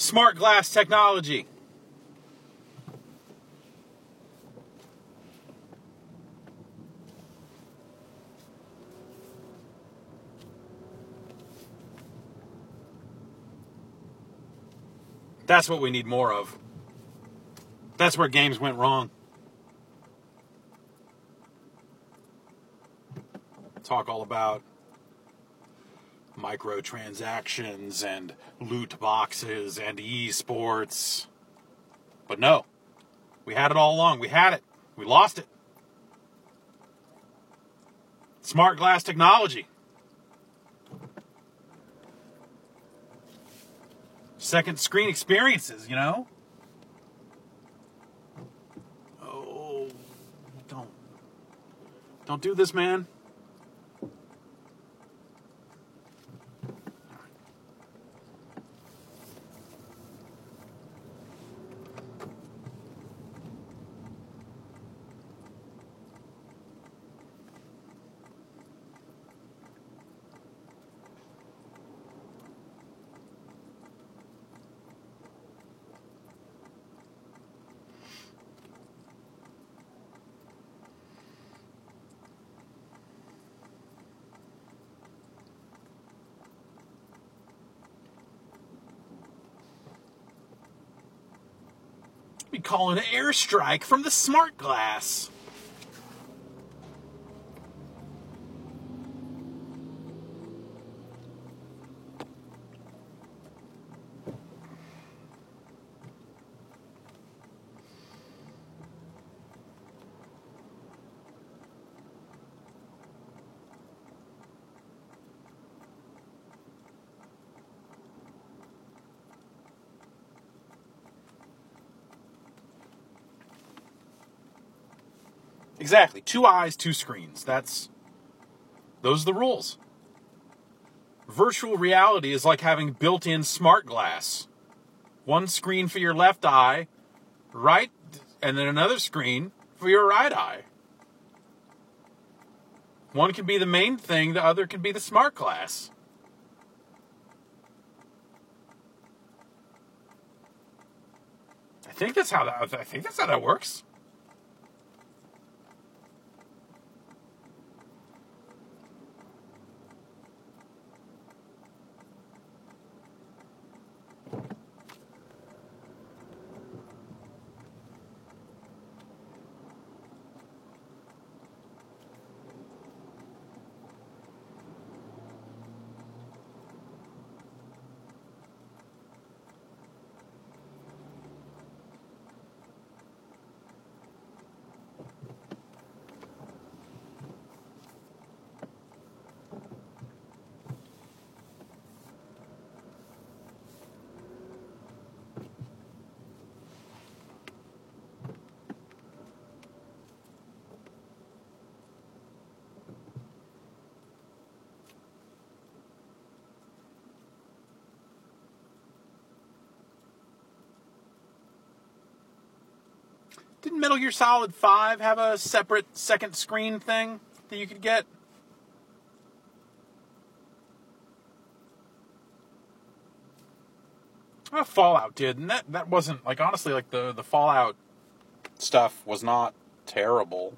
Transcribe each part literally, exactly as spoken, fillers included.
smart glass technology. That's what we need more of. That's where games went wrong. Talk all about microtransactions and loot boxes and esports. But no, we had it all along. We had it. We lost it. Smart glass technology. Second screen experiences, you know? Oh, don't. Don't do this, man. We call it an airstrike from the smart glass. Exactly. Two eyes, two screens. That's, those are the rules. Virtual reality is like having built-in smart glass. One screen for your left eye, right, and then another screen for your right eye. One can be the main thing, the other can be the smart glass. I think that's how that, I think that's how that works. Didn't Metal Gear Solid five have a separate second screen thing that you could get? Well, Fallout did, and that, that wasn't, like, honestly, like, the, the Fallout stuff was not terrible.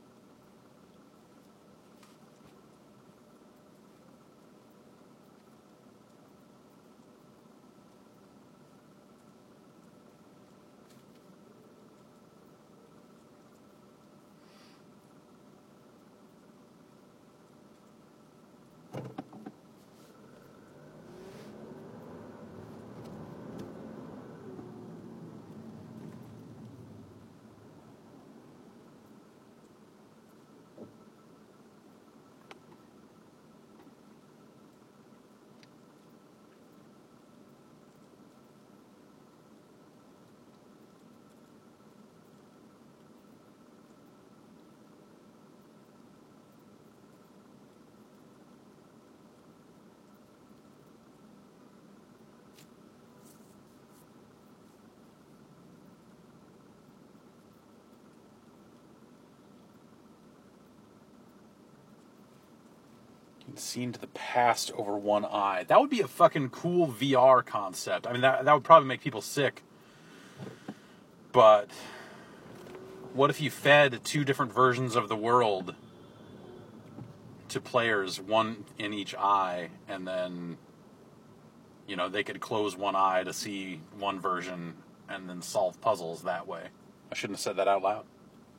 See into the past over one eye. That would be a fucking cool V R concept. I mean, that that would probably make people sick. But what if you fed two different versions of the world to players, one in each eye, and then, you know, they could close one eye to see one version and then solve puzzles that way? I shouldn't have said that out loud.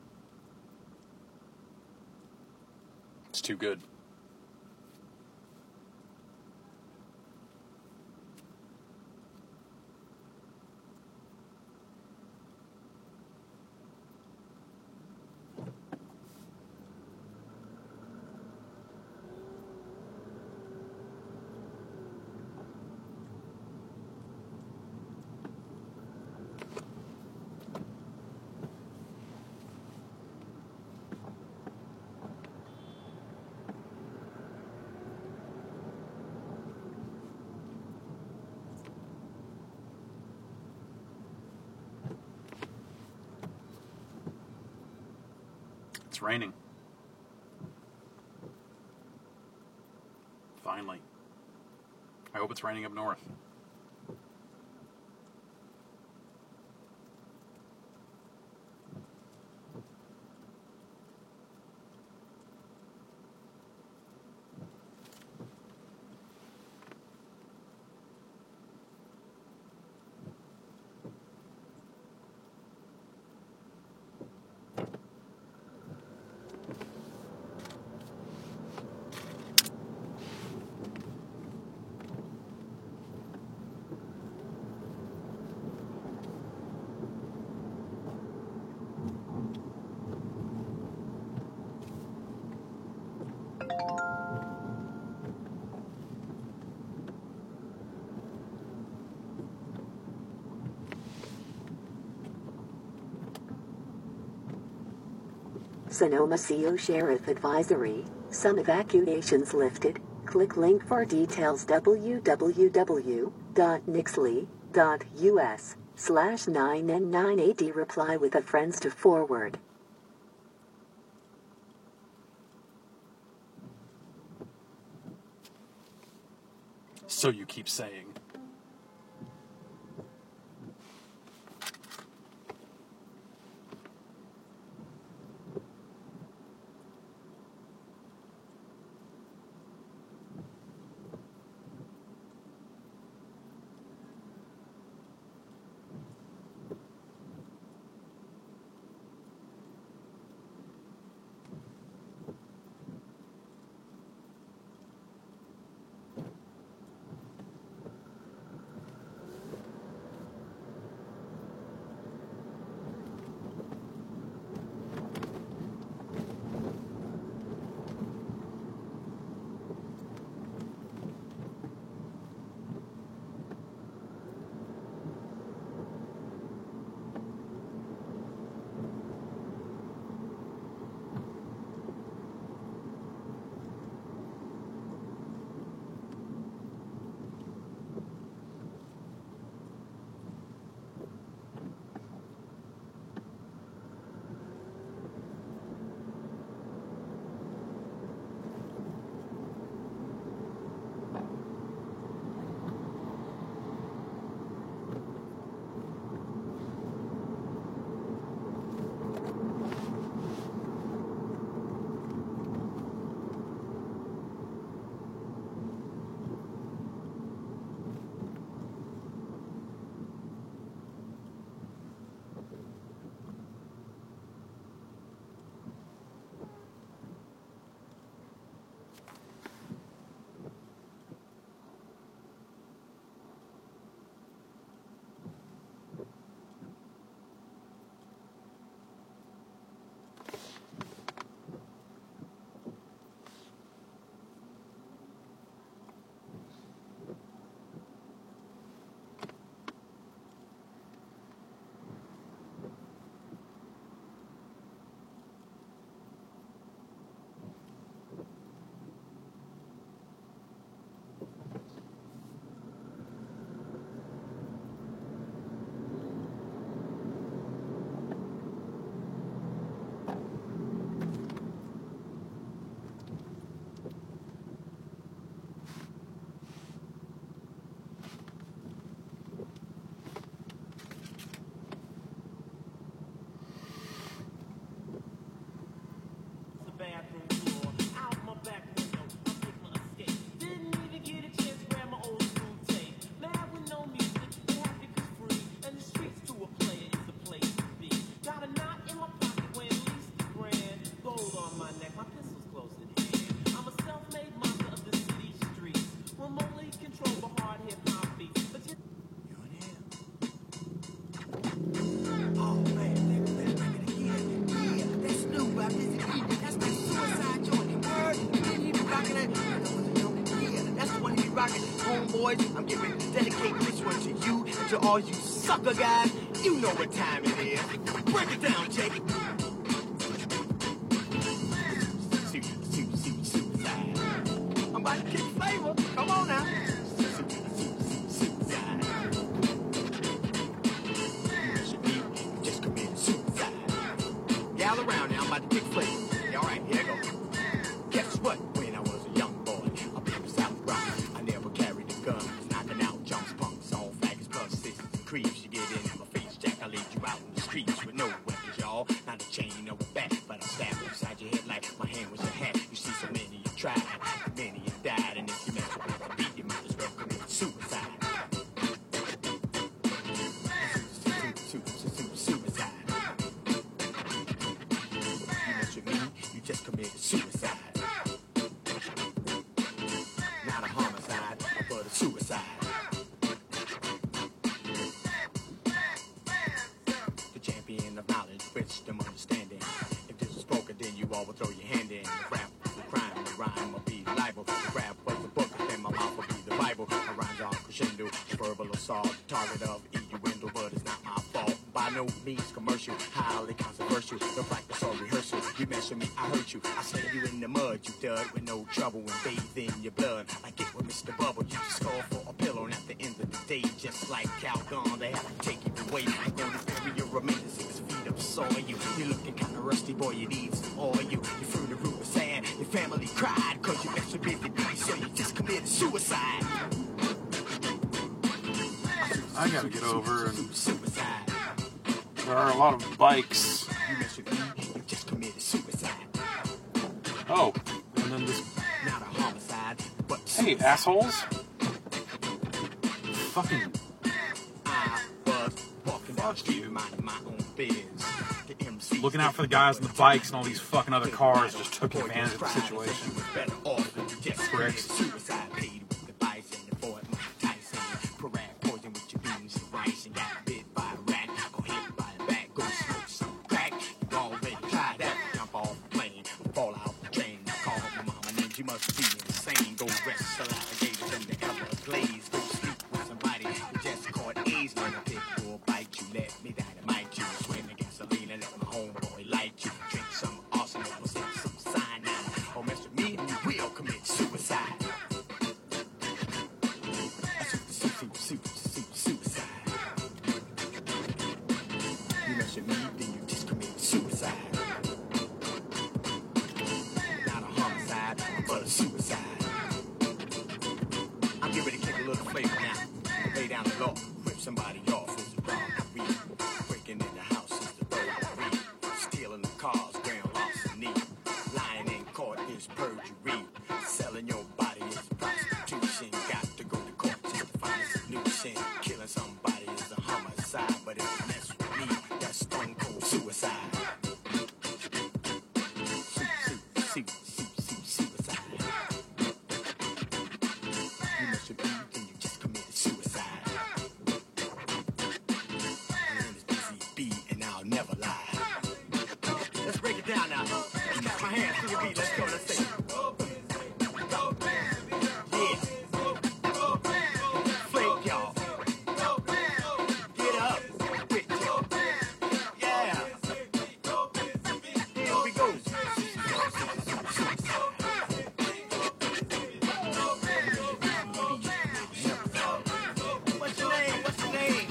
It's too good. It's raining. Finally. I hope it's raining up north. Sonoma C O Sheriff Advisory, some evacuations lifted. Click link for details www.nixley.us slash 9N9AD reply with a friends to forward. So you keep saying. boys. I'm giving dedicate this one to you and to all you sucker guys. You know what time it is. Break it down, Jake. Suit, suit, suit, suicide. I'm about to kick flavor. Come on now. Suit, suit, suit, suicide. You should be just committed suicide. Gather around now. I'm about to kick flavor. Yeah, all right, here I go. Guess what? When I was a young boy, up in the South Bronx, I never carried a gun. Knocking out jumps, punks, all faggots, plus sisters and creeps. You get in my face, Jack, I lead you out in the streets with no weapons, y'all. Not a chain or a bat, but I stab you inside your head like my hand was a hat. You see so many you tried, many you died, and if you mess with a beat, you might as well commit suicide. Suicide. You mess with me, you just committed suicide. Not a homicide, but a suicide. The champion of knowledge, wisdom, understanding. If this is spoken, then you all will throw your hand in. The rap, the crime, the rhyme will be libel. The rap was the book, then my mouth will be the Bible. My rhymes are crescendo, verbal assault, target of innuendo, but it's not my fault. By no means commercial, highly controversial. No practice or rehearsal. You mess with me, I hurt you. I slam you in the mud, you dud, with no trouble and bathe in your blood. I get with Mister Bubble, you just call for a pillow, and at the end of the day, just like Calgon, they have to take you away. I'm gonna bury your remains six feet of soil. You, you're looking kinda rusty, boy, you need some oil. You, you threw the root of sand, your family cried, cause you messed with Busy Bee, so you just committed suicide. I gotta get over, and Suicide. there are a lot of bikes. You messed with me, you just committed suicide. Oh, and then this. Not a homicide, but Hey, assholes! Fucking. I was walking down the street, minding my own biz. The M C Looking out for the guys on the bikes, and all these fucking other cars just took advantage of the situation. Better off than you just Pricks. committed suicide. Paid with the bison and Fort Mike Tyson. Parade poison with your beans and rice, and got bit by a rat or hit by a bat. Go smoke some crack. You already tried that. Jump off the plane, fall out the train. Call my mama named you must be insane. Go rest the alligators in the Everglades. Go sleep with somebody who just caught AIDS. When I pick or bite you, let me dynamite you. Swim in gasoline and let my homeboy light you. Drink some arsenal or sip some cyanide. Or mess with me and you will commit suicide. Su- su- su- su- Suicide. You mess with me, then you just commit suicide. Not a homicide, but a suicide. I'm getting ready to kick a little flavor now. Lay down the law, rip somebody off who's a robbery. Breaking in the house is the burglary. Stealing the cars, grand larceny. Lying in court is perjury. Selling your body is prostitution. Got to go to court just to find a solution. Killing somebody is a homicide, but if you mess with me, that's stone cold suicide. Su- su- su- su- su- Suicide. You mess with me, then you just committed suicide. My name is Busy Bee, and I'll never lie. Let's break it down now. Let's clap my hands to the beat. Let's go. Let's say. Yeah. Flake y'all. Get up. Quit y'all. Yeah. Here we go. What's your name? What's your name?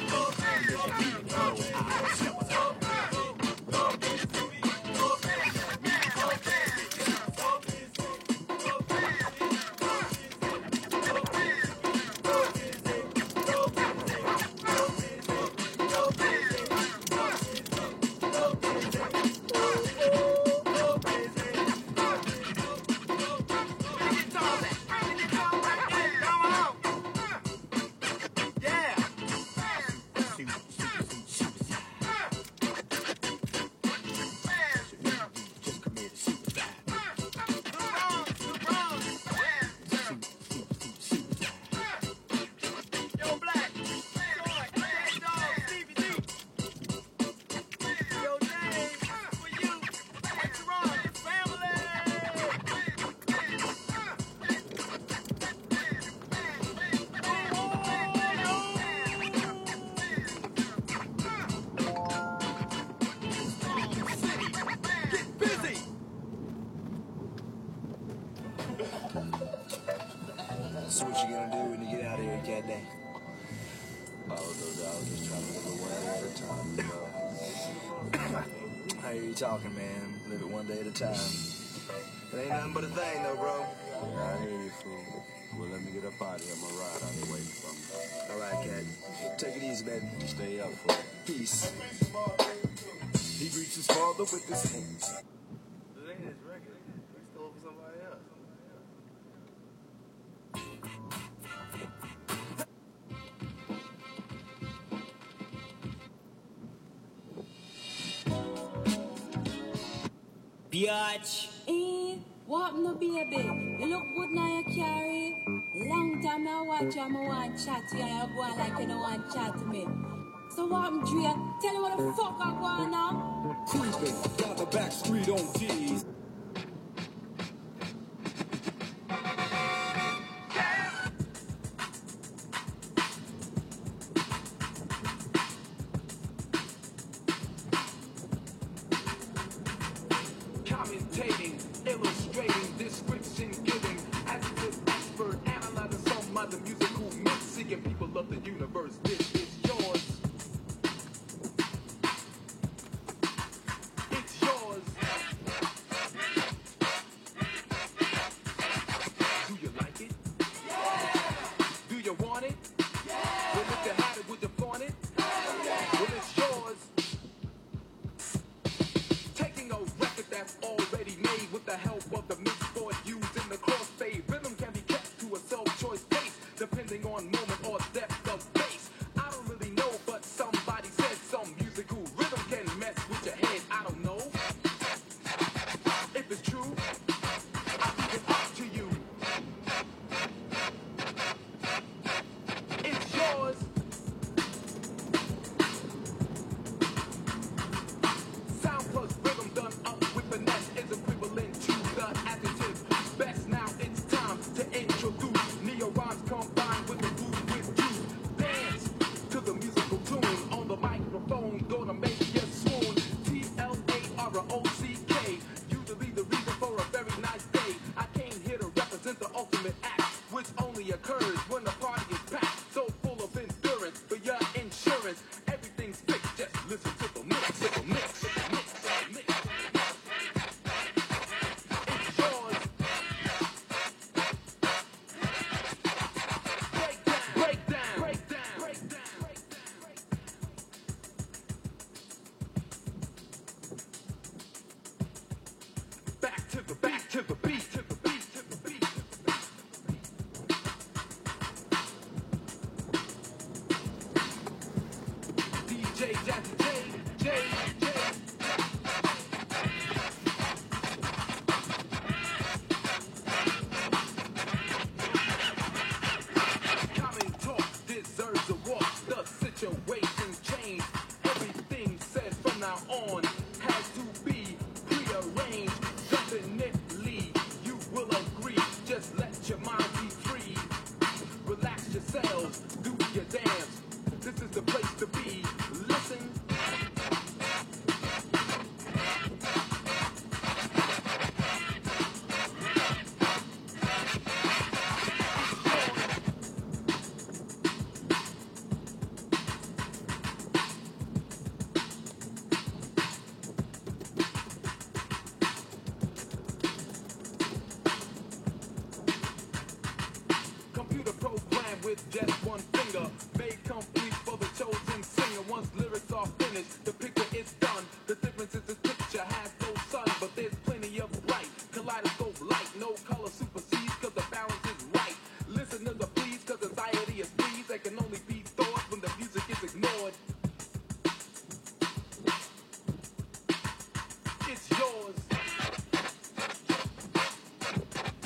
Oh, no doubt, just trying to live it one day at a time, you know. I hear you talking, man. Live it one day at a time. It ain't nothing but a thing, though, bro. Yeah, I hear you, fool. Well, let me get up out of here. I'm gonna ride out there waiting for me. All right, cat. Take it easy, baby. Stay up, fool. Peace. He greets his father with his hands. This ain't his record. We stole it for somebody else. Biatch. Eh, what no baby? You look good now you carry. Long time I watch you, I want to chat to you and you go on like you don't want to chat to me. So what I'm Dre? Tell me what the fuck I go on now. Creeping down the back street on G's. Commentating, illustrating, description giving, adjective expert, analyzing some other musical mix, seeking people of the universe. This is yours. It's yours. Do you like it? Do you want it? Well, if you had it, would you flaunt it? Well, it's yours. Taking a record that's already made with the help of the mixboard used in the crossfade. Rhythm can be kept to a self-choice pace, depending on moment or depth of bass. I don't really know, but somebody said some musical rhythm can mess with your head. I don't know if it's true. I leave it up to you. It's yours. Sound plus rhythm done up with finesse is equivalent to the adjective best. Now it's time to introduce neo rhymes combined with the groove with you. Dance to the musical tune on the microphone, gonna make you swoon. T L A R O C K, usually the reason for a very nice day. I came here to represent the ultimate act, which only occurs when the party is packed. So full of endurance for your insurance. Everything's fixed, just listen to the mix, to the mix, to the mix, to the mix. It's yours. Break down, break down, break down, break down, break down. Back to the back to the beat, to the beat, to the beat. D J Jazzy J, J, J. Common talk deserves a walk. The situation's changed. Everything said from now on has to be prearranged. Definitely, you will agree. Just let your mind be free. Relax yourselves, do your dance. This is the place to be. Listen. Computer program with just one finger, made complete for the chosen singer. Once lyrics are finished, the picture is done. The difference is this picture has no sun, but there's plenty of light. Kaleidoscope light, no color supersedes, cause the balance is right. Listeners are pleased, cause anxiety is pleased. They can only be thought when the music is ignored. It's yours.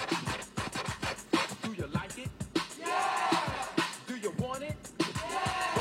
Do you like it? Yeah! Do you want it? Yeah!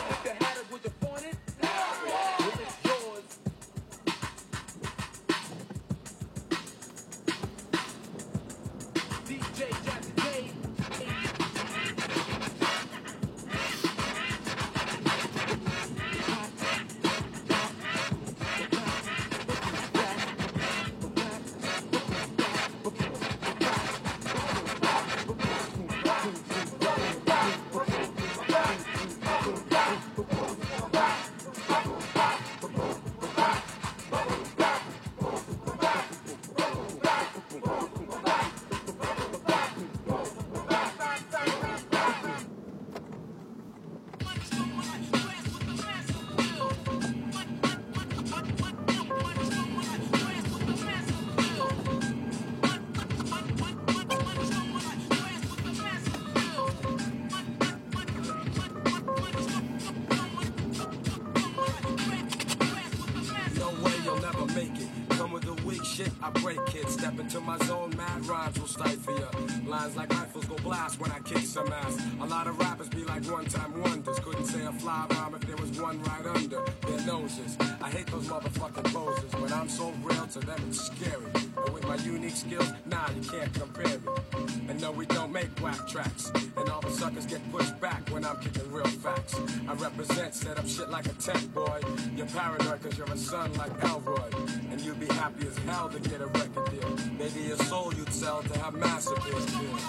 I break kids, step into my zone, mad rhymes will stifle ya. Lines like rifles go blast when I kick some ass. A lot of rappers be like one-time wonders. Couldn't say a fly rhyme if there was one right under their noses. I hate those motherfucking poses, but I'm so real to them it's scary. But with my unique skills, nah, you can't compare me. And no, we don't make whack tracks. And all the suckers get pushed back when I'm kicking real facts. I represent, set up shit like a tent, boy. You're paranoid cause you're a son like Elroy. And you'd be happy as hell to get a record deal. Maybe your soul you'd sell to have massive appeal.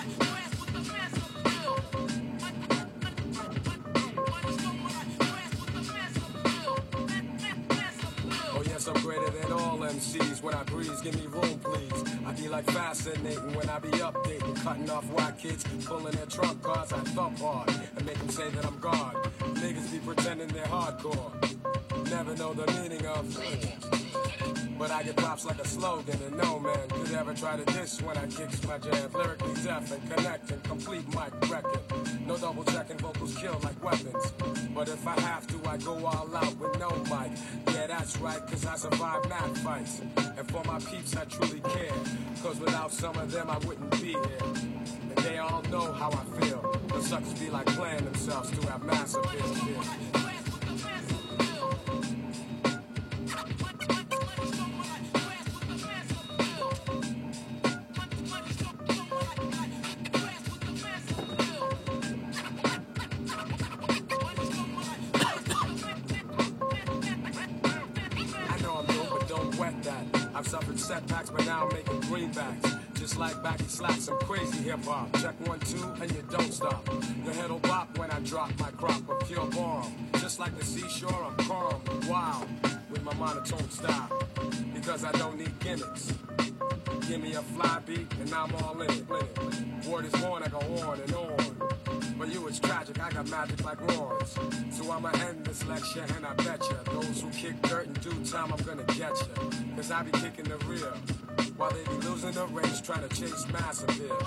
Oh yes, I'm greater than all M Cs. When I breeze, give me room, please. I be like fascinating when I be updating, cutting off white kids, pulling their trump cards. I thump hard and make them say that I'm God. Niggas be pretending they're hardcore, never know the meaning of. But I get props like a slogan, and no man could ever try to diss when I kicks my jab. Lyrically deaf and connecting, complete mic record. No double checking, vocals kill like weapons. But if I have to, I go all out with no mic. Yeah, that's right, cause I survive mad fights. And for my peeps, I truly care. Cause without some of them, I wouldn't be here. And they all know how I feel. The suckers be like playing themselves to have massive appeal. I've suffered setbacks, but now I'm making greenbacks. Just like baggy slacks, some crazy hip-hop. Check one, two, and you don't stop. Your head'll bop when I drop my crop of pure bomb. Just like the seashore, I'm calm, wild, with my monotone style. Because I don't need gimmicks. Give me a fly beat, and I'm all in it. Word is born, I go on and on. For you it's tragic, I got magic like Lawrence. So I'ma end this lecture and I betcha those who kick dirt in due time, I'm gonna get ya. Cause I be kicking the rear while they be losing the race trying to chase mass appeal.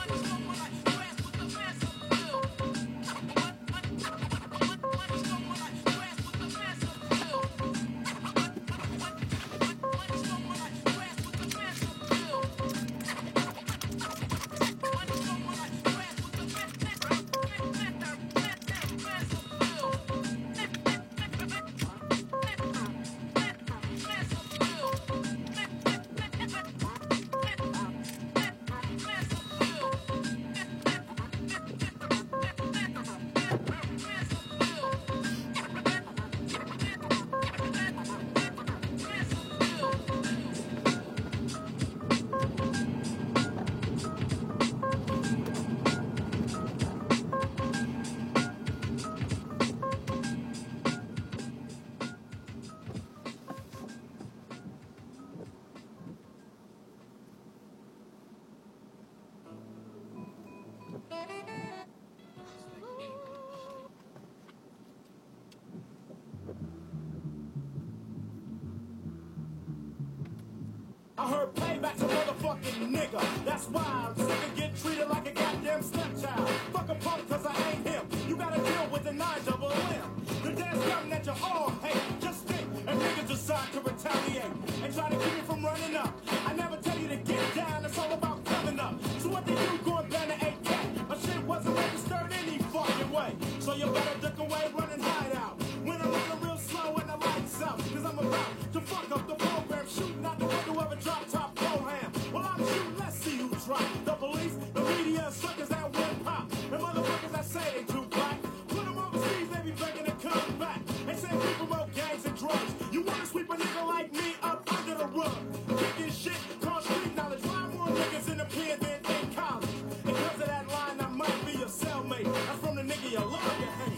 I heard payback's a motherfucking nigga. That's why I'm sick of getting treated like a goddamn stepchild. Fuck a punk cause I ain't him. You gotta deal with the nine double M. The day's coming that you all hate. Just think, and niggas decide to retaliate and try to keep you from running up. I never tell you to get down, it's all about coming up. So what they do going down to eight K? My shit wasn't registered any fucking way. So you better duck away, run and hide out. When I'm running real slow and the lights out, cause I'm about to fuck up the program, shooting out the window of a drop top program. Well, I'm shooting, let's see who drop. The police, the media, suckers that will pop. And motherfuckers that say they too black. Put them overseas, they be begging to come back. They say we promote gangs and drugs. You wanna sweep a nigga like me up under the rug? Kicking shit, call street knowledge. Why more niggas in the pen than in college? And because of that line, I might be your cellmate. That's from the nigga you love to hate.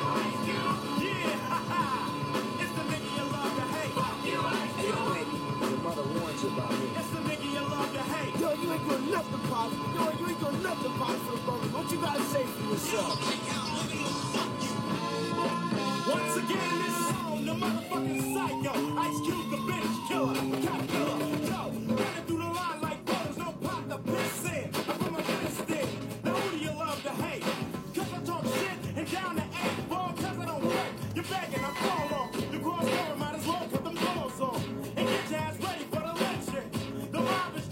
Yeah, haha. It's the nigga you love to hate. Hey, yo, baby, your mother warns you about me. It's the nigga you love to hate. Yo, you ain't doing nothing, Pops. Yo, you ain't doing nothing, Pops, for the brother. What you gotta say for yourself? Once again, this song, the motherfucking psycho. Ice Cube, the bitch killer, cop killer. Yo, running through the line like brothers, no pot to piss in. I'm from Afghanistan. Now who do you love to hate? Cause I talk shit and down the eight ball, cause I don't work. You're begging, I'm fall off. The cross over, might as well put them doors on. And get your ass ready for the lecture. The mob is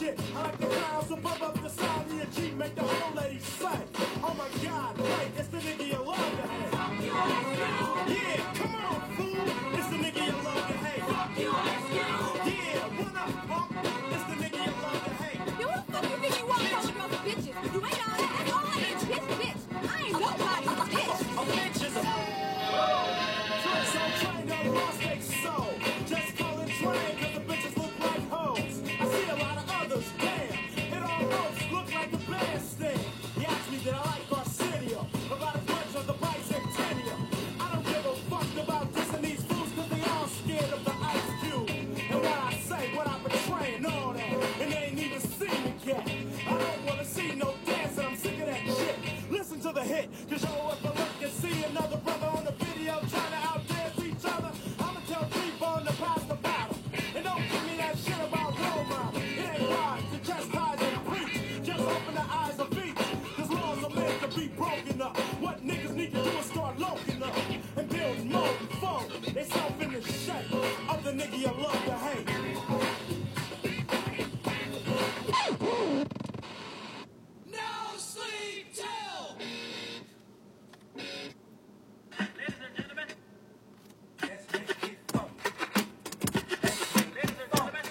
shit. I like the clowns above up the side of your Jeep, make the whole lady say, oh my God, wait, it's the nigga you love to hate. Yeah, come on, fool, it's the nigga you love to hate. Yeah, what up, punk? It's the nigga you love to hate. You what the fuck you think you want calling girls bitches? You ain't all that. That's all I is, bitch, bitch. I ain't nobody's bitch. A bitch is a so trained on lost their soul. Just call it train, cause the bitches look like hoes. I see a lot of others, damn. It almost look like a bandstand. He asked me did I like Arsenio, about as much as the price and tenure. I don't give a fuck about dissing these fools, cause they all scared of the Ice Cube. And what I say, what I betray, and all that. And they ain't even seen me yet. I don't wanna see no dancing, I'm sick of that shit. Listen to the hit, cause yo, if I look and see another brother on the video trying to outdance each other, I'ma tell T-Bone to pass the battle. And don't give me that shit about role model. It ain't right to chastise and preach. Just open the eyes of each. Cause laws are meant to be broken up. What niggas need to do is start loking up and build more phone. They self in the shape of the nigga you love to hate. No sleep till. Ladies and gentlemen. Let's make it fun. Ladies and gentlemen.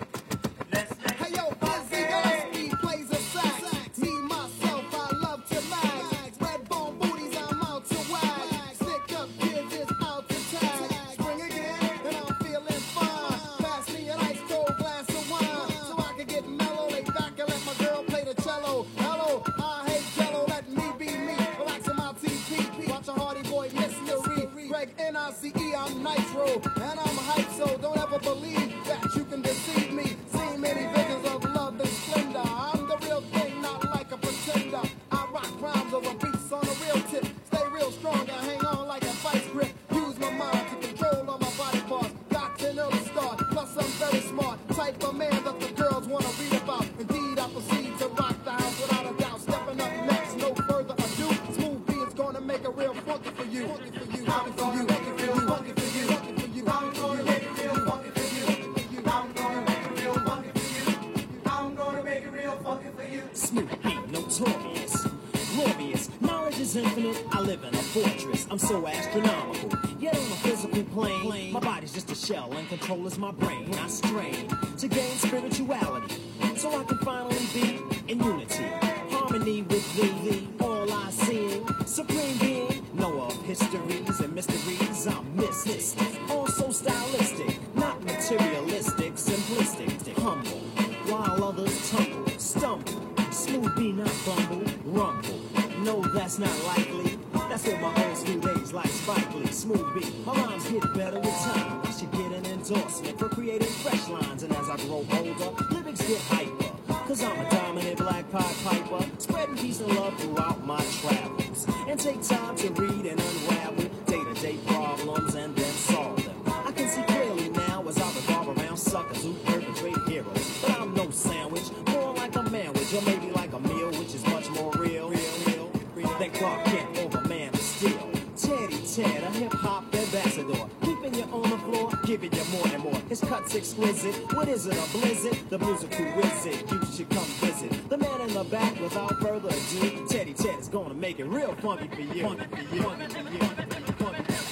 Let's make Hey yo, Izzy Gillespie plays a sax. Me, myself, I love to mag. Red bone booties, I'm out to wag. Stick up kids is out to tag. Spring again, and I'm feeling fine. Pass me an ice cold glass of wine, so I can get mellow. Lay back and let my girl play the cello. Hello, I hate jello, let me be me. Relax on my T P, watch a Hardy Boy mystery. Greg N I C E, I'm Nitro, and I'm hype, so don't ever believe that you can deceive me. Seen many visions of love and splendor. I'm the real thing, not like a pretender. I rock rhymes over beats on a real tip. Stay real strong, I hang on like a vice grip. Use my mind to control all my body parts. Got an early start, plus I'm very smart. Type of man that the girls wanna read about. Indeed, I proceed to rock the house without a doubt. Stepping up next, no further ado. Smooth B is gonna make it real funky for you. Funky for you, funky for you, funky for you, funky for you, funky for you. I'm gonna make it real funky for you. I'm gonna make it real funky for you. I'm gonna make it real funky for you. Smooth B, notorious, glorious. Knowledge is infinite. I live in a fortress. I'm so astronomical. Yet on a physical plane, my body's just a shell and control is my brain. I strain to gain spirituality, so I can finally be in unity, harmony with thee. All I see, supreme being, know of histories and mysteries. I'm mystic, also stylistic, not materialistic, simplistic, humble, while others tumble, stumble. Smooth B, not bumble, rumble. No, that's not likely. That's what my old school days like Spike Lee. Smooth B, my rhymes get better with time. I should get an endorsement for creating fresh lines. And as I grow older, lyrics get hyper. Cause I'm a dominant black pied piper, spreading peace and love throughout my travels. And take time to read and unravel day-to-day problems and then solve them. I can see clearly now as I revolve around suckers who perpetrate heroes. But I'm no sandwich, more like a manwich, or maybe like a meal, which is much more real, real, real, real than Clark Kent over Man of Steel. Teddy Ted, a hip-hop ambassador, keeping you on the floor, giving you more and more. His cut's exquisite. What is it, a blizzard? The musical wizard, you should come visit. The man in the back, without further ado, Teddy Ted is gonna make it real funky for you. Funky for you. Funky for you. Funky for you. Funky for you.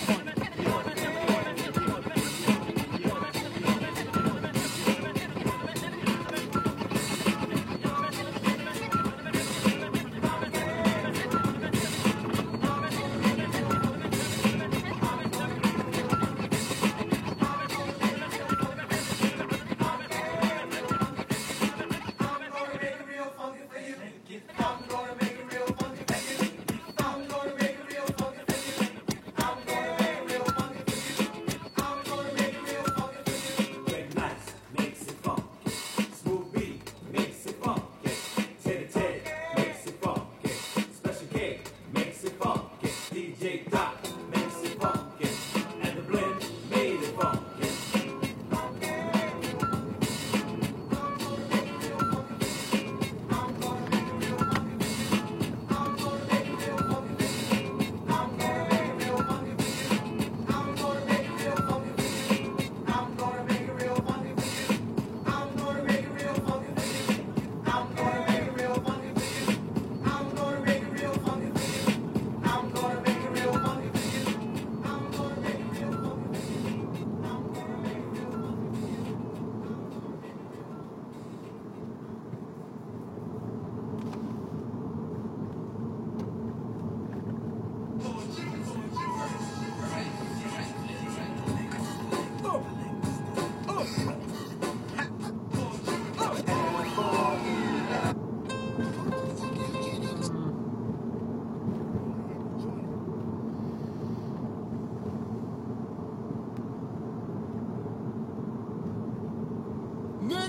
I'm gonna make it real funky for you. I'm gonna make it real funky for you. I'm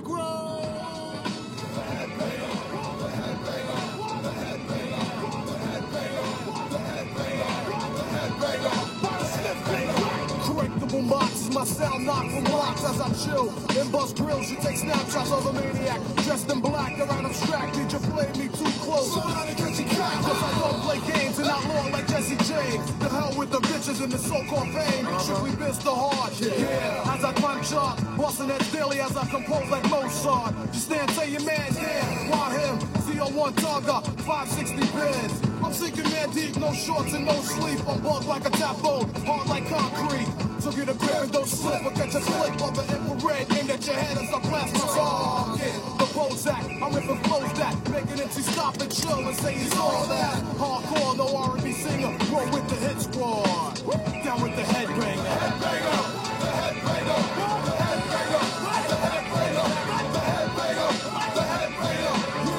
Negro. Correct the boombox, my sound knock from blocks as I chill. And bust grills, you take snapshots of a maniac. Dressed in black, around abstract, did you play me too close? Somebody catch you crack, cause I don't play games and outlaw like Jesse James. The hell with the bitches and the so-called fame. Strictly biz the hard, yeah. As I climb chart, busting that daily as I compose like Mozart. Just stand, tell your man, yeah, why him? Z oh one Targa, five sixty bins. I'm sinking man deep, no shorts and no sleep. I'm bugged like a tap boat, hard like concrete. So get a grip and don't slip or catch a slip of the infrared aimed at your head as I blast my target. The Bozak, I'm ripping flows that making it to stop and chill and say he's all that. Hardcore, no R and B singer, roll with the hit squad. Down with the headbanger. Headbanger, the headbanger, the headbanger, the headbanger, the headbanger, the headbanger,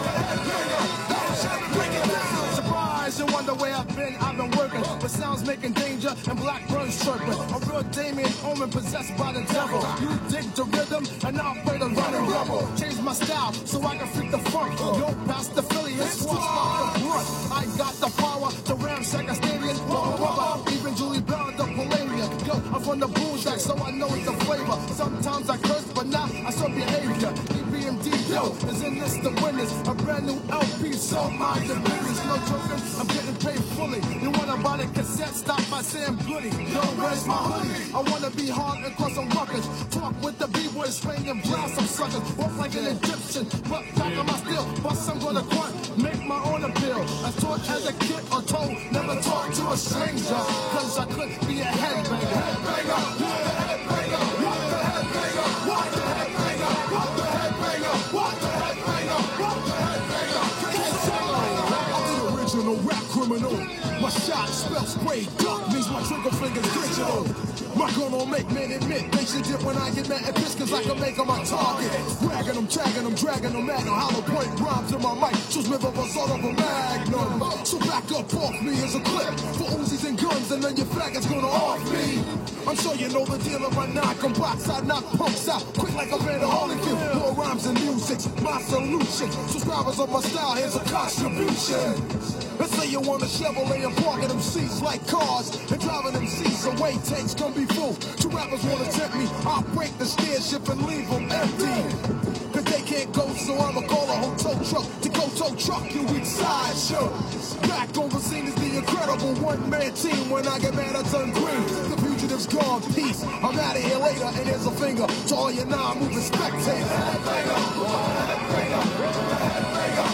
the headbanger. Break it down. Surprise, you wonder where I've been. I've been working with sounds making danger and black birds chirping. A real Damien Omen possessed by the devil. You dig the rhythm and I'm afraid to run and rebel. Change my style so I can freak the funk. Yo, past the Philly, it's switch off the blunt. I got the power to ramshack a stadium. Even Julie Brown, the Palladium. Yo, I'm from the Bozak, so I know it's the flavor. Sometimes I curse, but now I saw behavior. E B M D, yo, is in this the winners. A brand new L P, so my the business. No joking, I'm getting paid fully. You wanna buy the cassette, stop by saying goody. Yo, where's my hoodie? I wanna be hard and cause some ruckus. Talk with the B-boys, swing and blast some suckers. Walk like an Egyptian, but back on my steel. Bust I'm gonna grunt, make my own appeal. As taught as a kid or told, never talk to a stranger. Cause I could be a headbanger. Headbanger, yeah, headbanger. What the headbanger? What the headbanger? What the headbanger? What the headbanger? What the headbanger? I'm the original rap criminal. My shot spells spray duck means my trigger finger's digital. My gun don't make men admit they should dip when I get mad at piss cause I can make them my target. Ragging them, tagging them, dragging them, magnum, hollow point rhymes in my mic. Choose me the result of a magnum. So back up off me as a clip for Uzis and guns and then your faggots gonna off me. I'm sure you know the deal of my knock 'em box. I knock punks out quick like a man of Holyfield. More rhymes and music's my solution. Subscribers of my style, here's a contribution. Let's say you want a Chevrolet and parking them seats like cars and driving them seats away. Tanks gonna be full. Two rappers wanna tempt me. I'll break the steership and leave them empty. Cause they can't go, so I'ma call a hotel truck to go tow truck you weak sideshow. Back on the scene is the incredible one-man team. When I get mad, I turn green. The fugitive's gone, peace. I'm out of here later, and here's a finger to all your non-moving spectators. Headbanger, headbanger, headbanger,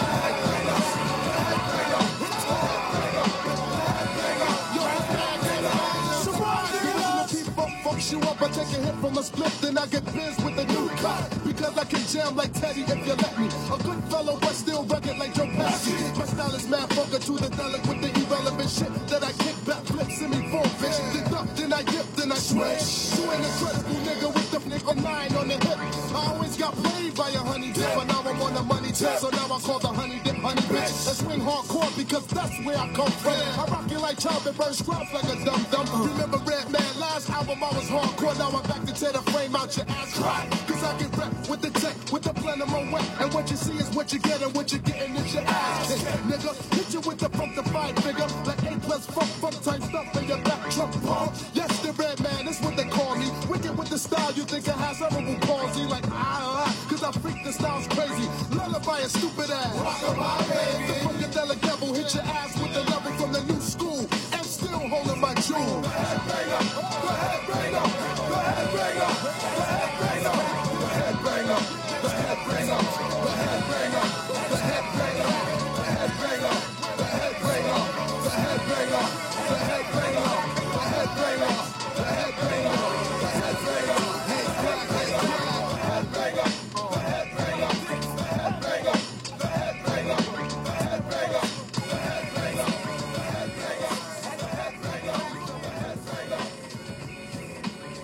you up, I take a hit from a split, then I get biz with a new cut. Because I can jam like Teddy if you let me. A good fellow, but still rugged like Joe Pesci. My style is mad funker to the delic with the irrelevant shit that I kick back, flip, send me full fish. Then up, then I dip, then I switch. You an incredible nigga with the flick of nine on the hip. I always got played by a honey dip, but now I'm on the money tip. So now I call the honey dip honey bitch. I swing hardcore because that's where I come from. I rock you like chop and burn scraps like a dum dum. Remember Red Man, last album I was hardcore, now I'm back to tear the frame out your ass cry. Cause I get rep with the tech, with the plan of my way. And what you see is what you get, and what you're getting is your ass kick. Nigga, hit you with the funk to fight figure. Like A plus funk, funk type stuff in your back truck pump. Yes, the Red Man, that's what they call me. Wicked with the style, you think I have cerebral palsy. Like ah, ah, cause I freak the style's crazy. Lullaby a stupid ass. Rockabye, baby. The funkadelic devil hit your ass with the level from the new school. And still holding my jewel. The headbanger, the headbanger, the headbanger, the headbanger, the headbanger, the headbanger, the headbanger, the headbanger, the headbanger, the headbanger, the headbanger, the headbanger, the headbanger, the headbanger, the headbanger, hey crack, hey crack, headbanger, the headbanger, the headbanger, the headbanger, the headbanger, the headbanger, the headbanger, the headbanger, the headbanger.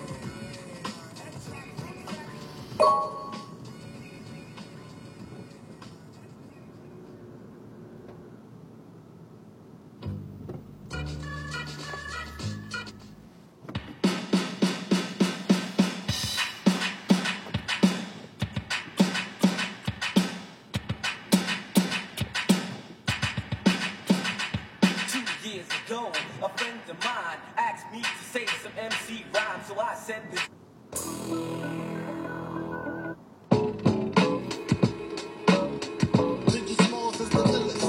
me to say some M C rhyme, so I said this. Biggie Smalls is the realest.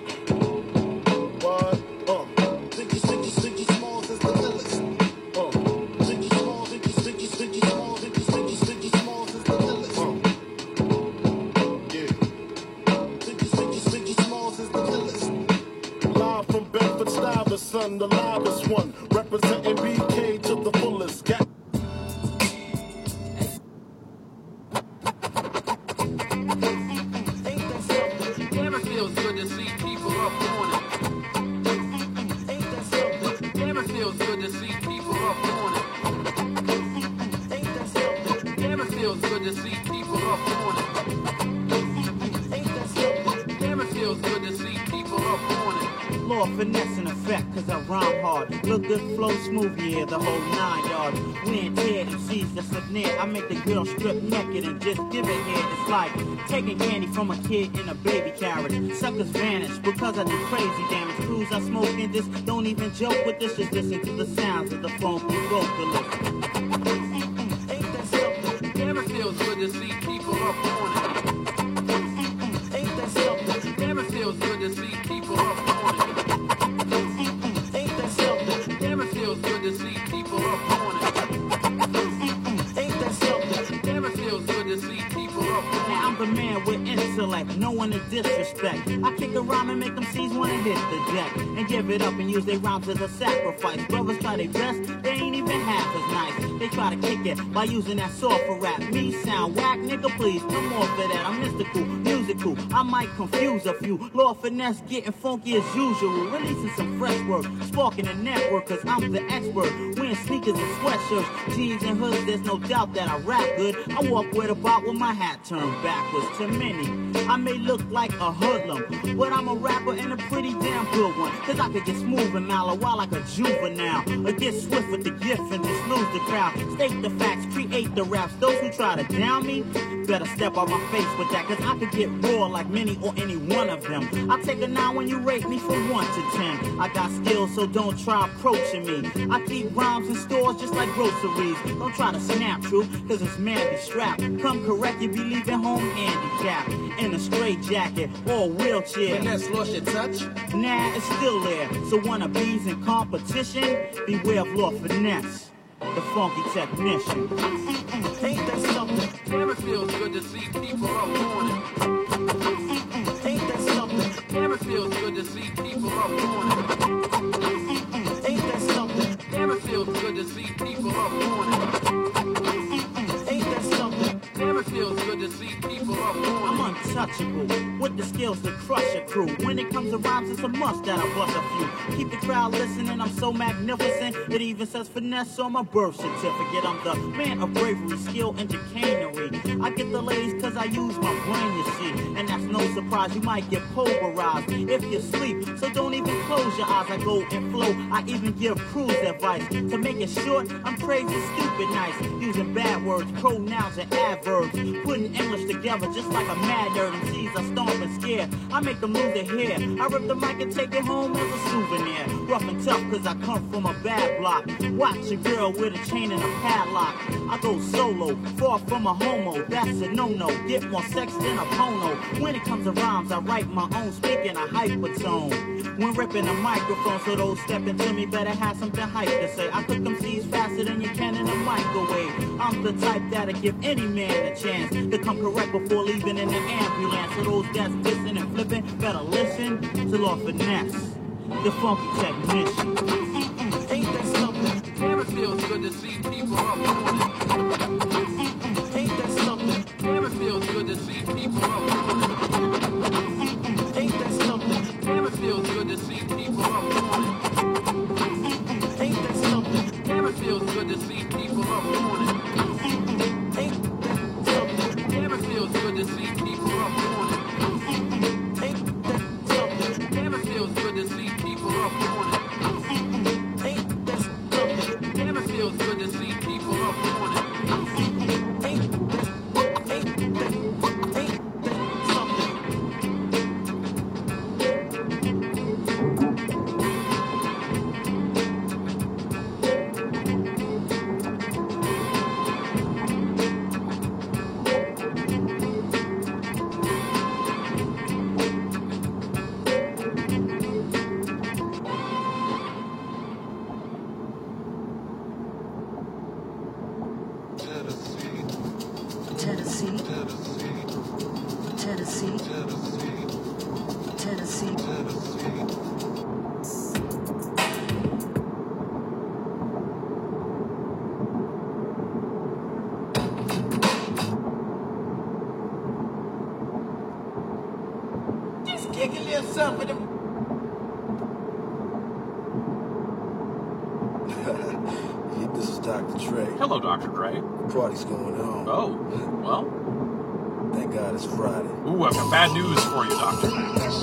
What? Uh. Biggie, Biggie, Biggie Smalls is the realest. Uh. Biggie Smalls, Biggie, Biggie, Biggie Smalls, Biggie, Biggie, Biggie Smalls is the realest. Uh. Yeah. Biggie, Biggie, Biggie Smalls is the realest. Live from Bedford-Stuyvesant, the livest one, representing B K to the fullest. Got Never feels good to see people up on it. Never feels good to see people up on it. Never feels good to see people up on it. Never feels good to see people up on it. Law finesse in effect, cause I rhyme hard. Look good, flow smooth, yeah, the whole nine yards. We ain't tear M Cs that's a near. I make the girl strip naked and just give it here. It's like taking candy from a kid in a baby carriage. Suckers vanish because I do crazy damage. Crews I smoke in this, don't even joke with this. Just listen to the sounds of the funky vocalist. Ain't that something? Never feels good to see people up on it. Ain't that something? Never feels good to see people up on it. Ain't that something? Never feels good to see people up on it. Ain't that something? Never feels good to see people up on it. Now I'm the man with intellect, no one to disrespect. I kick a rhyme and make them C's wanna hit the deck and give it up and use their rhymes as a sacrifice. Brothers try their best, they ain't even half as nice. They try to kick it by using that soft rap. Me sound whack, nigga, please come off of that. I'm mystical, musical, I might confuse a few. Law finesse getting funky as usual, releasing some fresh work, sparking the network, cause I'm the expert. Wearing sneakers and sweatshirts, jeans and hoods, there's no doubt that I rap good. I walk with a bot with my hat turned backwards. To many, I may look like a hoodlum, but I'm a rapper and a pretty damn good one. Cause I could get smooth and mellow while like a juvenile, or get swift with the gift and just lose the crowd. State the facts, create the raps. Those who try to down me, better step on my face with that, cause I could get raw like many or any one of them. I take a nine when you rate me from one to ten. I got skills, so don't try approaching me. I keep rhymes in stores just like groceries. Don't try to snap true, cause it's man be strapped. Come correct, you be leaving home handicapped, in a straight jacket or wheelchair. Finesse lost your touch? Nah, it's still there. So wanna be's in competition? Beware of Law Finesse, the funky technician. Ain't that something? Never feels good to see people up on it. Ain't that something? Never feels good to see people up on it. Ain't that something? Never feels good to see people up on it. Ain't that something? Never feels good to see people up on it. I'm untouchable, with the skills to crush a crew. When it comes to rhymes, it's a must that I bust a few. Keep the crowd listening, I'm so magnificent. It even says finesse on my birth certificate. I'm the man of bravery, skill, and chicanery. I get the ladies cause I use my brain, you see. And that's no surprise, you might get pulverized if you sleep. So don't even close your eyes, I go and flow. I even give crews advice. To make it short, I'm crazy, stupid, nice. Using bad words, pronouns, and adverbs. Putting English together just like a mad nerd. M Cs I stomp and scare, I make them lose their hair. I rip the mic and take it home as a souvenir. Rough and tough cause I come from a bad block. Watch a girl with a chain and a padlock. I go solo, far from a homo. That's a no-no, get more sex than a pono. When it comes to rhymes, I write my own, speaking a hypertone. When ripping a microphone, so those stepping to me better have something hype to say. I cook them C's faster than you can in a microwave. I'm the type that'll give any man a chance to come correct before leaving in an ambulance. So those that's dissing and flipping, better listen to Law Finesse, the funky technician. Ain't that something? Never feels good to see people up on it. Ain't that something? Never feels good to see people up on it. Ain't that something? Never feels good to see people up on it. Ain't that something? Never feels good to see people up on it. Ain't that something? Never feels good to see people up on it. Ain't that something? Never feels good to see people up on it. Ain't that something? Never feels good to see people up on it. Tennessee. Tennessee. Just kick a little something for them. Yeah, this is Doctor Dre. Hello, Doctor Dre. Party's going on. Oh, well. Thank God it's Friday. Ooh, I've got bad news for you, Doctor.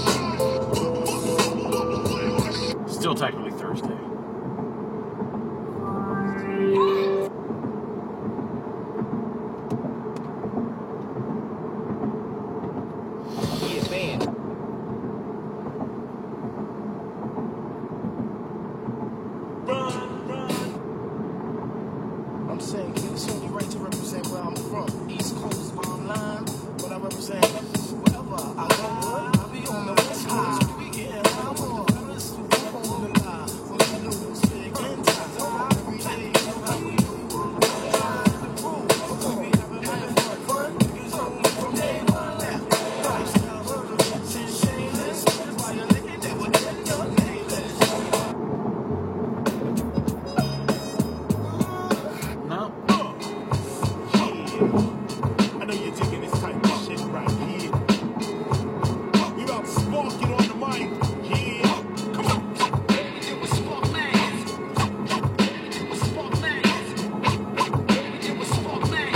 Still technically Thursday. Yeah, man. I'm saying, kid, it's only right to represent where I'm from. East Coast, bottom line. What I represent, wherever I go, I'll be on the West Coast. We getting high, I'm on the rest of the on the line. When you know it's big and tight, every day, you know how we do. We be having mad fun. Niggas only from day one now. Lifestyle, hurdle, it's shameless. That's why you're looking at what you're nameless. No. I know you're digging this type of shit right here. We about to spark it on the mic. Yeah. Come on. It was Spark Man. It was Spark Man. It was Spark Man.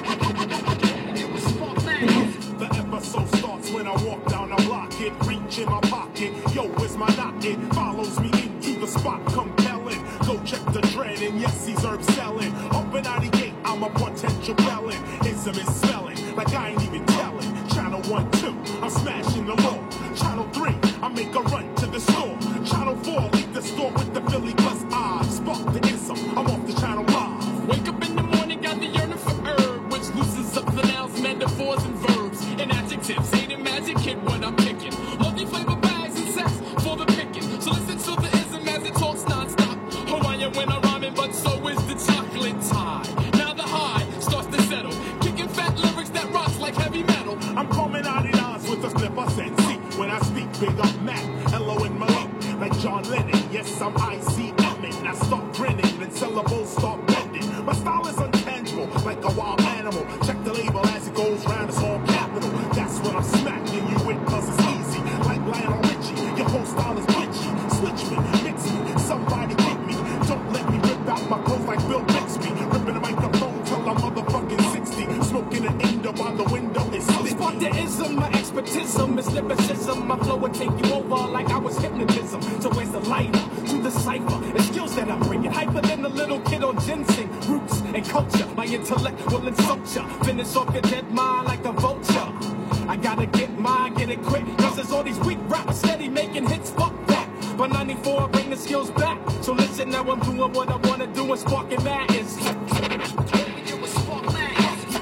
It was Spark Man. The episode starts when I walk down the block. It reach in my pocket. Yo, where's my knock? It follows me into the spot compelling. Go check the dread and yes, he's herb selling. Open out the gate, I'm a potential felon. Ism is smelling like I ain't even telling. Channel one, two, I'm smashing the law. Channel three, I make a run to the store. Channel four, leave the store with the Philly plus I spark the ism. I'm off the channel live. Wake up in the morning, got the yearning for herb, which loosens up the nouns, metaphors, and verbs, and adjectives. Ain't a magic kid what I'm picking. Multi-flavor bags and sex for the picking. So listen to the ism as it talks non-stop. Hawaiian when I'm rhyming, but so is the chocolate tie. Now the high starts to settle. Kicking fat lyrics that rocks like heavy metal. I'm coming out in odds with a slip I said, see, when I speak, big up Mac, Hello and Malik, like John Lennon. Yes, I'm I C M ing. I start grinning, then syllables start bending. My style is untangible, like a wild animal. Check the label as it goes round, it's all capital. That's what I'm smacking you with, cause it's easy. Like Lionel Richie, your whole style is glitchy. Switch me, mix me, somebody kick me. Don't let me rip out my clothes like Bill Bixby. Ripping the microphone till I'm motherfucking sixty. Smoking an Indo on the window is Spark the ism, my expertism is lyricism. My flow would take you over like I was hypnotism. So where's the lighter to the cipher? The skills that I'm bringing, hyper than a little kid on ginseng. Roots and culture, my intellect will insult ya. Finish off your dead mind like a vulture. I gotta get mine, get it quick, cause there's all these weak rappers steady making hits, fuck that. But ninety-four, bring the skills back. So listen, now I'm doing what I wanna do and sparking that is. It was Spark Man.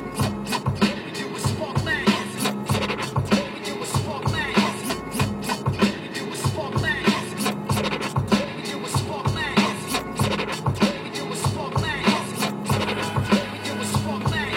It was Spark Man. It was Spark Man. It was Spark Man. It was Spark Man. It was Spark Man. It was Spark Man.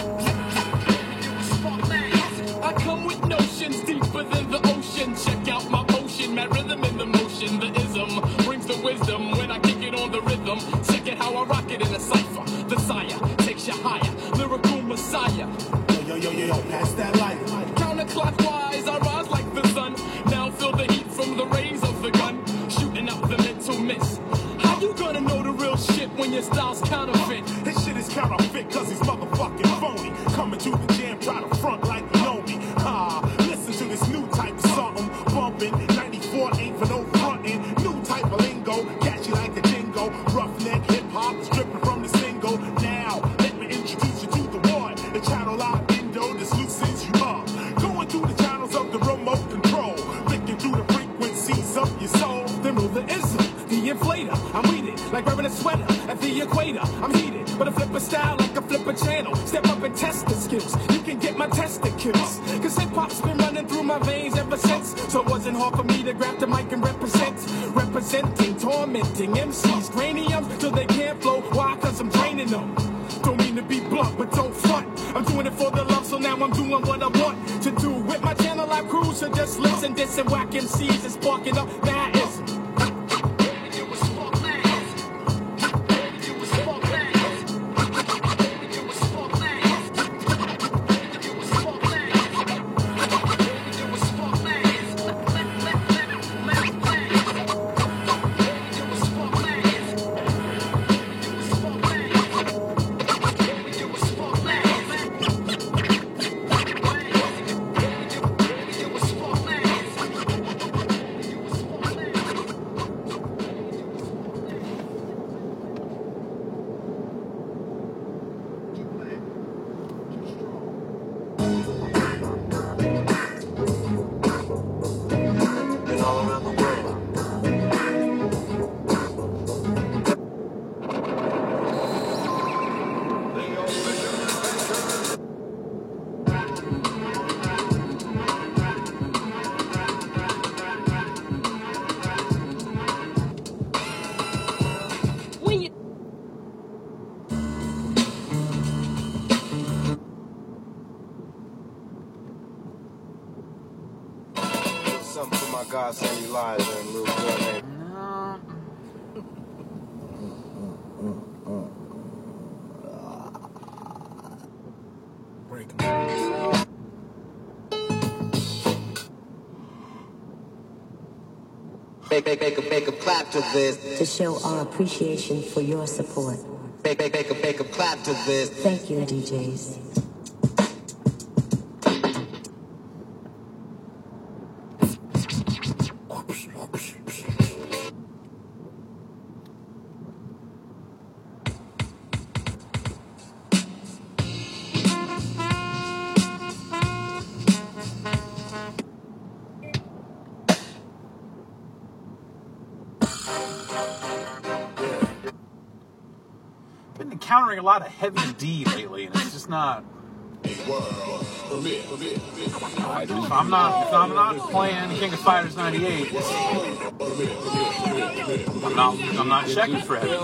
It was Spark Man. I come with notions deeper than the ocean. Check out my potion, my rhythm in the motion. The ism brings the wisdom when I kick it on the rhythm. Check it how I rock it in a cipher. The sire takes you higher, lyrical messiah. yo, yo, yo, yo, pass that light. Counterclockwise, I rise like the sun. Now feel the heat from the rays of the gun, shooting up the mental mist. How you gonna know the real shit when your style's counterfeit? This shit is counterfeit cause he's motherfucking phony. Coming to the jam, try to front like you know me. Ah, listen to this new type of something. Bumping, ninety-four ain't for no frontin'. New type of lingo, catchy like a jingo. Roughneck hip-hop, stripping from the single. Now, let me introduce you to the one. The channel out Indo, this loosens you up. Going through the channels of the remote control. Flicking through the frequencies of your soul. The ruler ism, the inflator. I'm weeded like wearing a sweater at the equator. I'm heated, but a flipper style like a flipper channel. Step up and test the skills. You can get my testicles. Cause hip hop's been running through my veins ever since. So it wasn't hard for me to grab the mic and represent. Representing, tormenting M Cs, craniums till they can't flow. Why? Cause I'm draining them. Don't mean to be blunt, but don't front. I'm doing it for the love, so now I'm doing what I want to do. With my channel I cruise, so just listen. This and whack M Cs is sparking up madness. Something for my godson Elijah and little girl named. Break Make, make, make, a, make a clap to this. To show our appreciation for your support. Make, make, make, a, make a clap to this. Thank you, D Js. Been encountering a lot of heavy D lately, and it's just not. If I'm not, if I'm not playing King of Fighters ninety-eight, I'm not, I'm not checking for heavy D.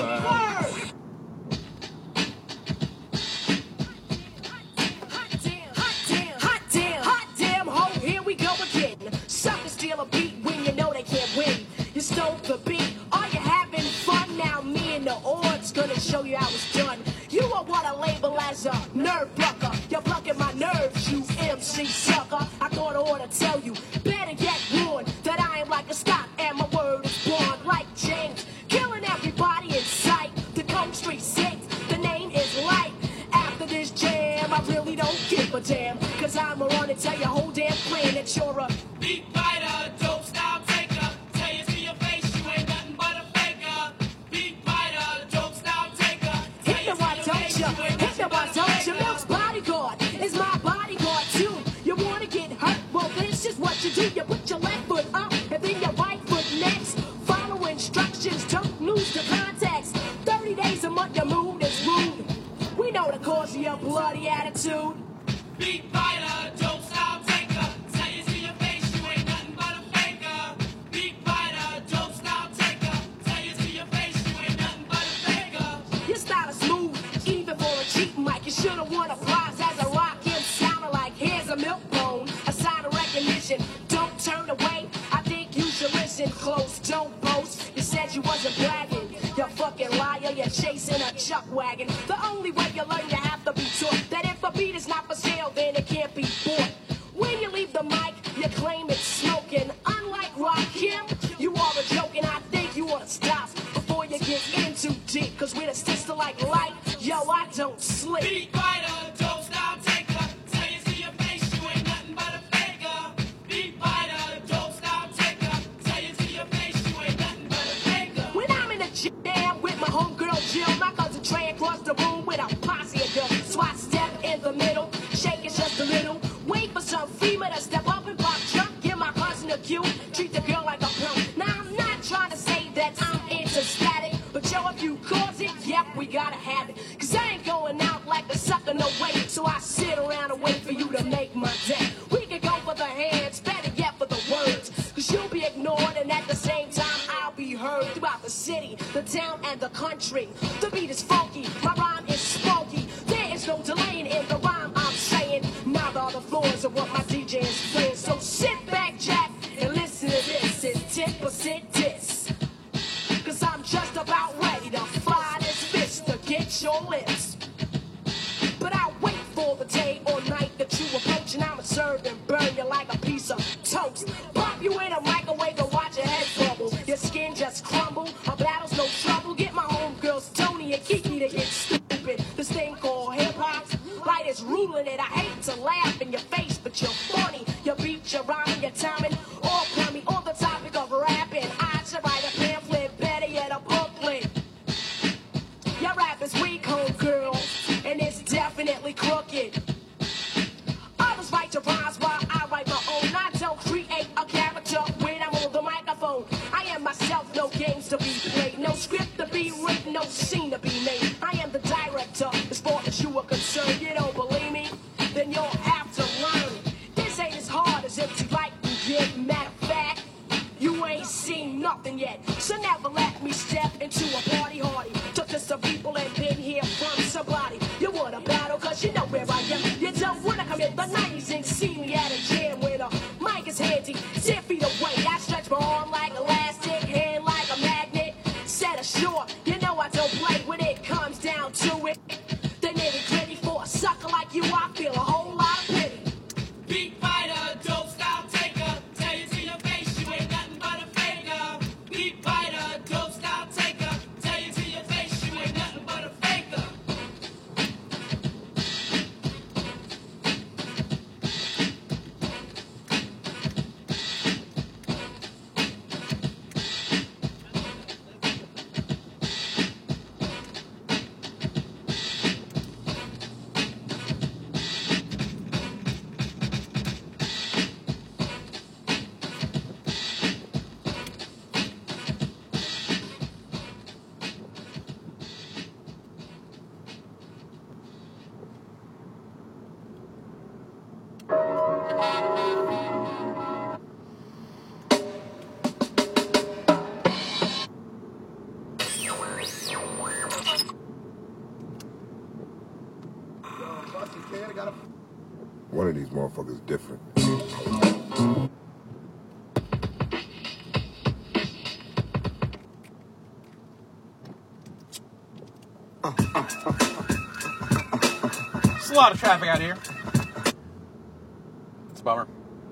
Hot damn, hot damn, ho, here we go again. Suckers steal a beat when you know they can't win. You stole the beat, are you having fun? Now me and the odds gonna show you how it's done. You are what I label as a nerve plucker. You're plucking my nerves, you M C sucker. I thought I ought to tell you, better get warned, that I am like a stock and my word is born like James. Killing everybody in sight, the Cold Street sings, the name is Light. After this jam, I really don't give a damn, cause I'm around to tell your whole damn plan that you're a beat fighter, dope style taker. Tell you to your face, you ain't nothing but a faker. Beat fighter, dope style taker. Hit the why don't you? Hit the why don't you? Milk's bodyguard is my bodyguard too. You wanna get hurt? Well, this is what you do. You put your left foot up and then your right foot next. Follow instructions, don't lose the context. thirty days a month, your mood is rude. We know the cause of your bloody attitude. Beat fighter, dope style taker. Tell you to your face, you ain't nothing but a faker. Beat fighter, dope style taker. Tell you to your face, you ain't nothing but a faker. Your style is smooth, even for a cheap mic. You should've won a prize as a rock him sounding like here's a milk bone. A sign of recognition, don't turn away. I think you should listen close, don't boast. You said you wasn't bragging. You're fucking liar, you're chasing a chuck wagon. The only way you learn, you have to be taught that if a beat is not for sale, then it can't be bought. When you leave the mic, you claim it's smoking. Unlike Rakim, you are a joke, and I think you ought to stop before you get in too deep. Cause with a sister like Light, yo, I don't sleep. Beat fighter, dope style taker. Tell you to your face, you ain't nothing but a faker. Beat fighter, dope style taker. Tell you to your face, you ain't nothing but a faker. When I'm in the jam with my homegirl Jill, my cousin Trey across the room with a posse of them. So I step in the middle, shake it just a little. Wait for some female to step up and pop jump. Give my cousin a cue, treat the girl like a pimp. Now I'm not trying to say that I'm into static, but yo, if you cause it, yep, we gotta have it. Cause I ain't going out like a sucker, no way. So I sit around and wait for you to make my day. We can go for the hands, better yet for the words. Cause you'll be ignored and at the same time I'll be heard throughout the city, the town, and the country. The beat is funky, my rhyme is spunky. There is no delaying in the rhyme I'm saying. Now all the floors of what my D J is playing. So sit back, Jack, and listen to this. It's ten percent diss. Cause I'm just about ready to fly this fist to get your lips. But I'll wait for the day or night that you approach, and I'ma serve and burn you like a piece of toast. Pop you in a microwave and watch your head bubble. Your skin just crumble. Our battle's no trouble. Get my homegirls Tony and Kiki to get stupid. This thing called hip hop, light is ruling it. I hate to laugh in your face, but you're funny. Your beat, your rhyming, your timing, all crummy on the topic of rapping. I should write a pamphlet, better yet a booklet. Your rap is weak, homegirl, and it's definitely crooked. Others write your rhymes while I write my own. I don't create a character when I'm on the microphone. I am myself, no games to be played, no script to be written, no scene to be made. I am the director, as far as you are concerned. You don't believe me? Then you'll have to learn. This ain't as hard as empty like you get. Matter of fact, you ain't seen nothing yet. So never let me step into a party hardy. Took to some people and been here from somebody. You wanna battle cause you know where I am. You don't wanna come in the nineties and see me at a jam where the mic is handy. Ten feet away, I stretch my arm like elastic, hand like a magnet. Set ashore, you know I don't play when it comes down to it. The nitty gritty for a sucker like you, I feel a whole lot of pity. Beat fighter, dope style taker. Tell you to your face, you ain't nothing but a faker. Beat fighter, dope style taker. Tell you to your face, you ain't nothing but a faker. One of these motherfuckers different. There's a lot of traffic out here. It's a bummer.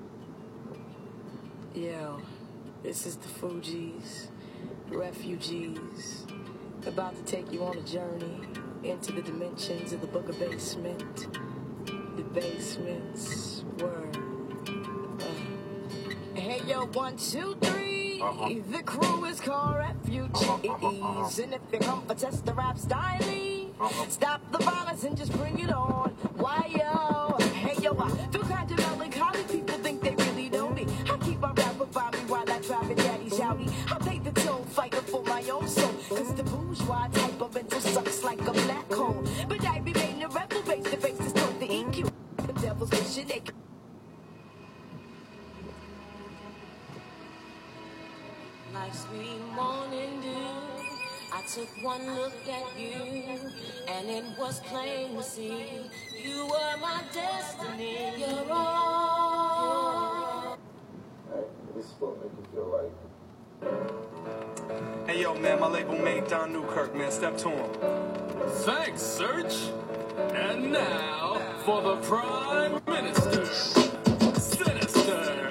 Yo, this is the Fugees, the refugees, about to take you on a journey into the dimensions of the Book of Basement. The basement's word. Uh. Hey yo, one, two, three. Uh-huh. The crew is called Refugees. Uh-huh. And if you come for test the rap style, uh-huh. Stop the violence and just bring it on. Why yo? Hey yo, I feel kind of melancholy. People think they really know me. I keep my rapper by me while I drive a daddy shouty. I pay the toll fighter for my own soul. Cause the bourgeois type of mental sucks like a black hole. But I remain a rebel face to face to start the E Q. The devil's mission, they like sweet morning dew, I took one look at you, and it was plain to see you were my destiny. You're all. This is what make you feel like. Hey yo, man, my label mate Don Newkirk, man. Step to him. Thanks, Search. And now for the Prime Minister, Sinister.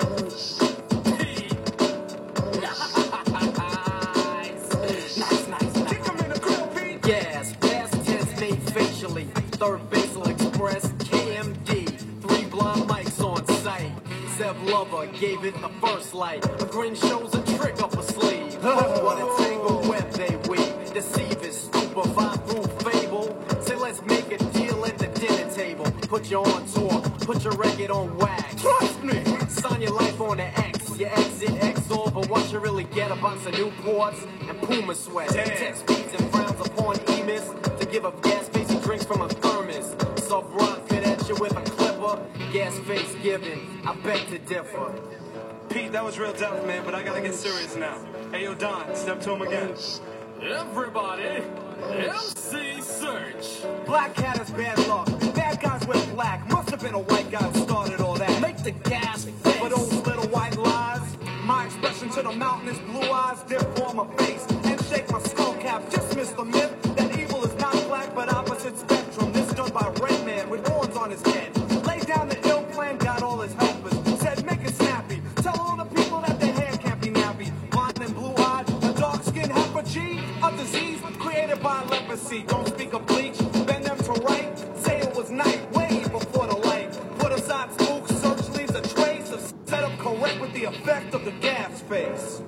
Gas, past tense made facially. Third Basal Express, K M D. Three blind mics on site. Zev Lover gave it the first light. A grin shows a trick up a sleeve. What a tangled web they weave. Deceive is stupefy through fable. Say let's make a deal at the dinner table. Put you on tour, put your record on wax. Trust me. Sign your life on the X. You exit X over once you really get a box of Newports and Puma sweat. Text speeds and frowns upon E-miss to give up gas face and drinks from a thermos. Sub rock could at you with a clipper. Gas face given, I beg to differ. Pete, that was real depth, man, but I gotta get serious now. Hey yo, Don, step to him again. Everybody, M C Search. Black Cat is bad luck. Bad bad guys wear black. Must have been a white guy who started all that. Make the gas face. For those little white lies, my expression to the mountain is blue eyes, dip for my face, and shake my skull cap. Dismiss the myth that evil is not black but opposite spectrum. This done by red man with horns on his head. Lay down the ill plan, got all his helpers. Said make it snappy. Tell all the people that their hair can't be nappy. Blind and blue-eyed, a dark-skinned heifer G, a disease created by leprosy. Don't speak of bleach, bend them to right. Say it was night, way before the light. Put aside spooks, search leaves a trace of set up correct with the effect of the gas face.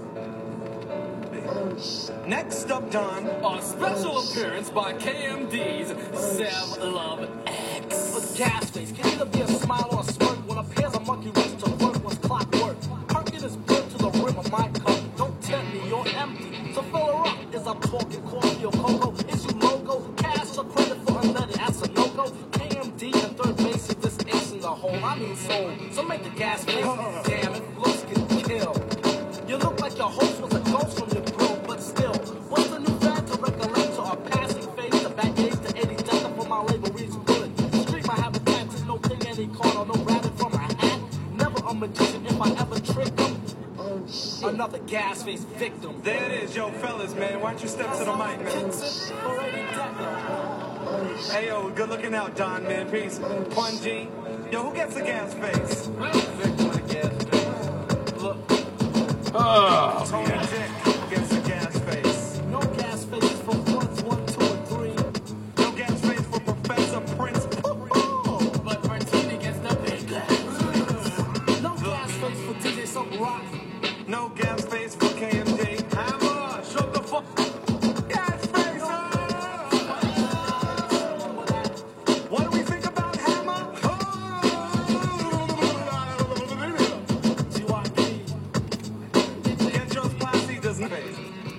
Next up, Don. A special appearance by K M D's Sev Love X. A gas face can either be a smile or a smirk when a pair's a monkey wrench to work was clockwork. Perking is built to the rim of my cup. Don't tempt me, you're empty. So fill her up as I'm talking coffee or cocoa. Is you logo? Cash or credit for unleaded? That's a no-go. K M D and third base is this ace in the hole. I mean soul. So make the gas face. Damn it, looks get killed. You look like your host was a ghost from your grill, but still, what's the new fad to recollect to our passing phase? The back days to eighty death for my label reads good. Street my habitat, no thing any card or no rabbit from a hat. Never a magician if I ever trick them. Another gas face victim. There it is, yo, fellas, man. Why don't you step to the mic, man? Hey, yo, good looking out, Don, man. Peace. Pun G. Yo, who gets the gas face? Victim of the gas face. Look. Oh, Tony Dick gets the gas face. No gas face for points one, two, and three. No gas face for Professor Prince. Ooh, but Martini gets the big gas. No gas face for D J Some Rock. No gas face for K M D. Hammer, shut the fuck. Gas face. What do we think about Hammer? G Y P. Get your posse doesn't face.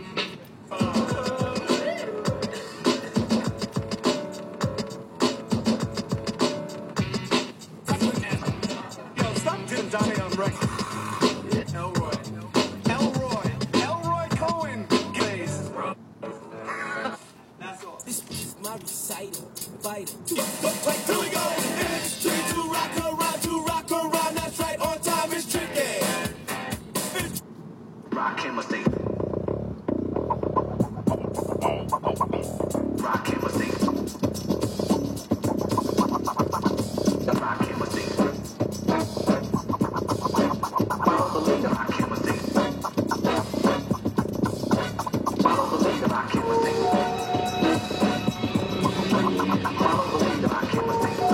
Yo, stop doing Donnie on record. Elroy. Elroy. Elroy Cohen. Case. That's all. This is my recital. Vital. Here we go. It's three to rock around, to rock around. That's right, on time is tricky. Rock him a state. Rock him a state. Rock him a state. Follow the leader, rock him a state. Follow the leader, rock him a state. Follow the leader, rock him a state.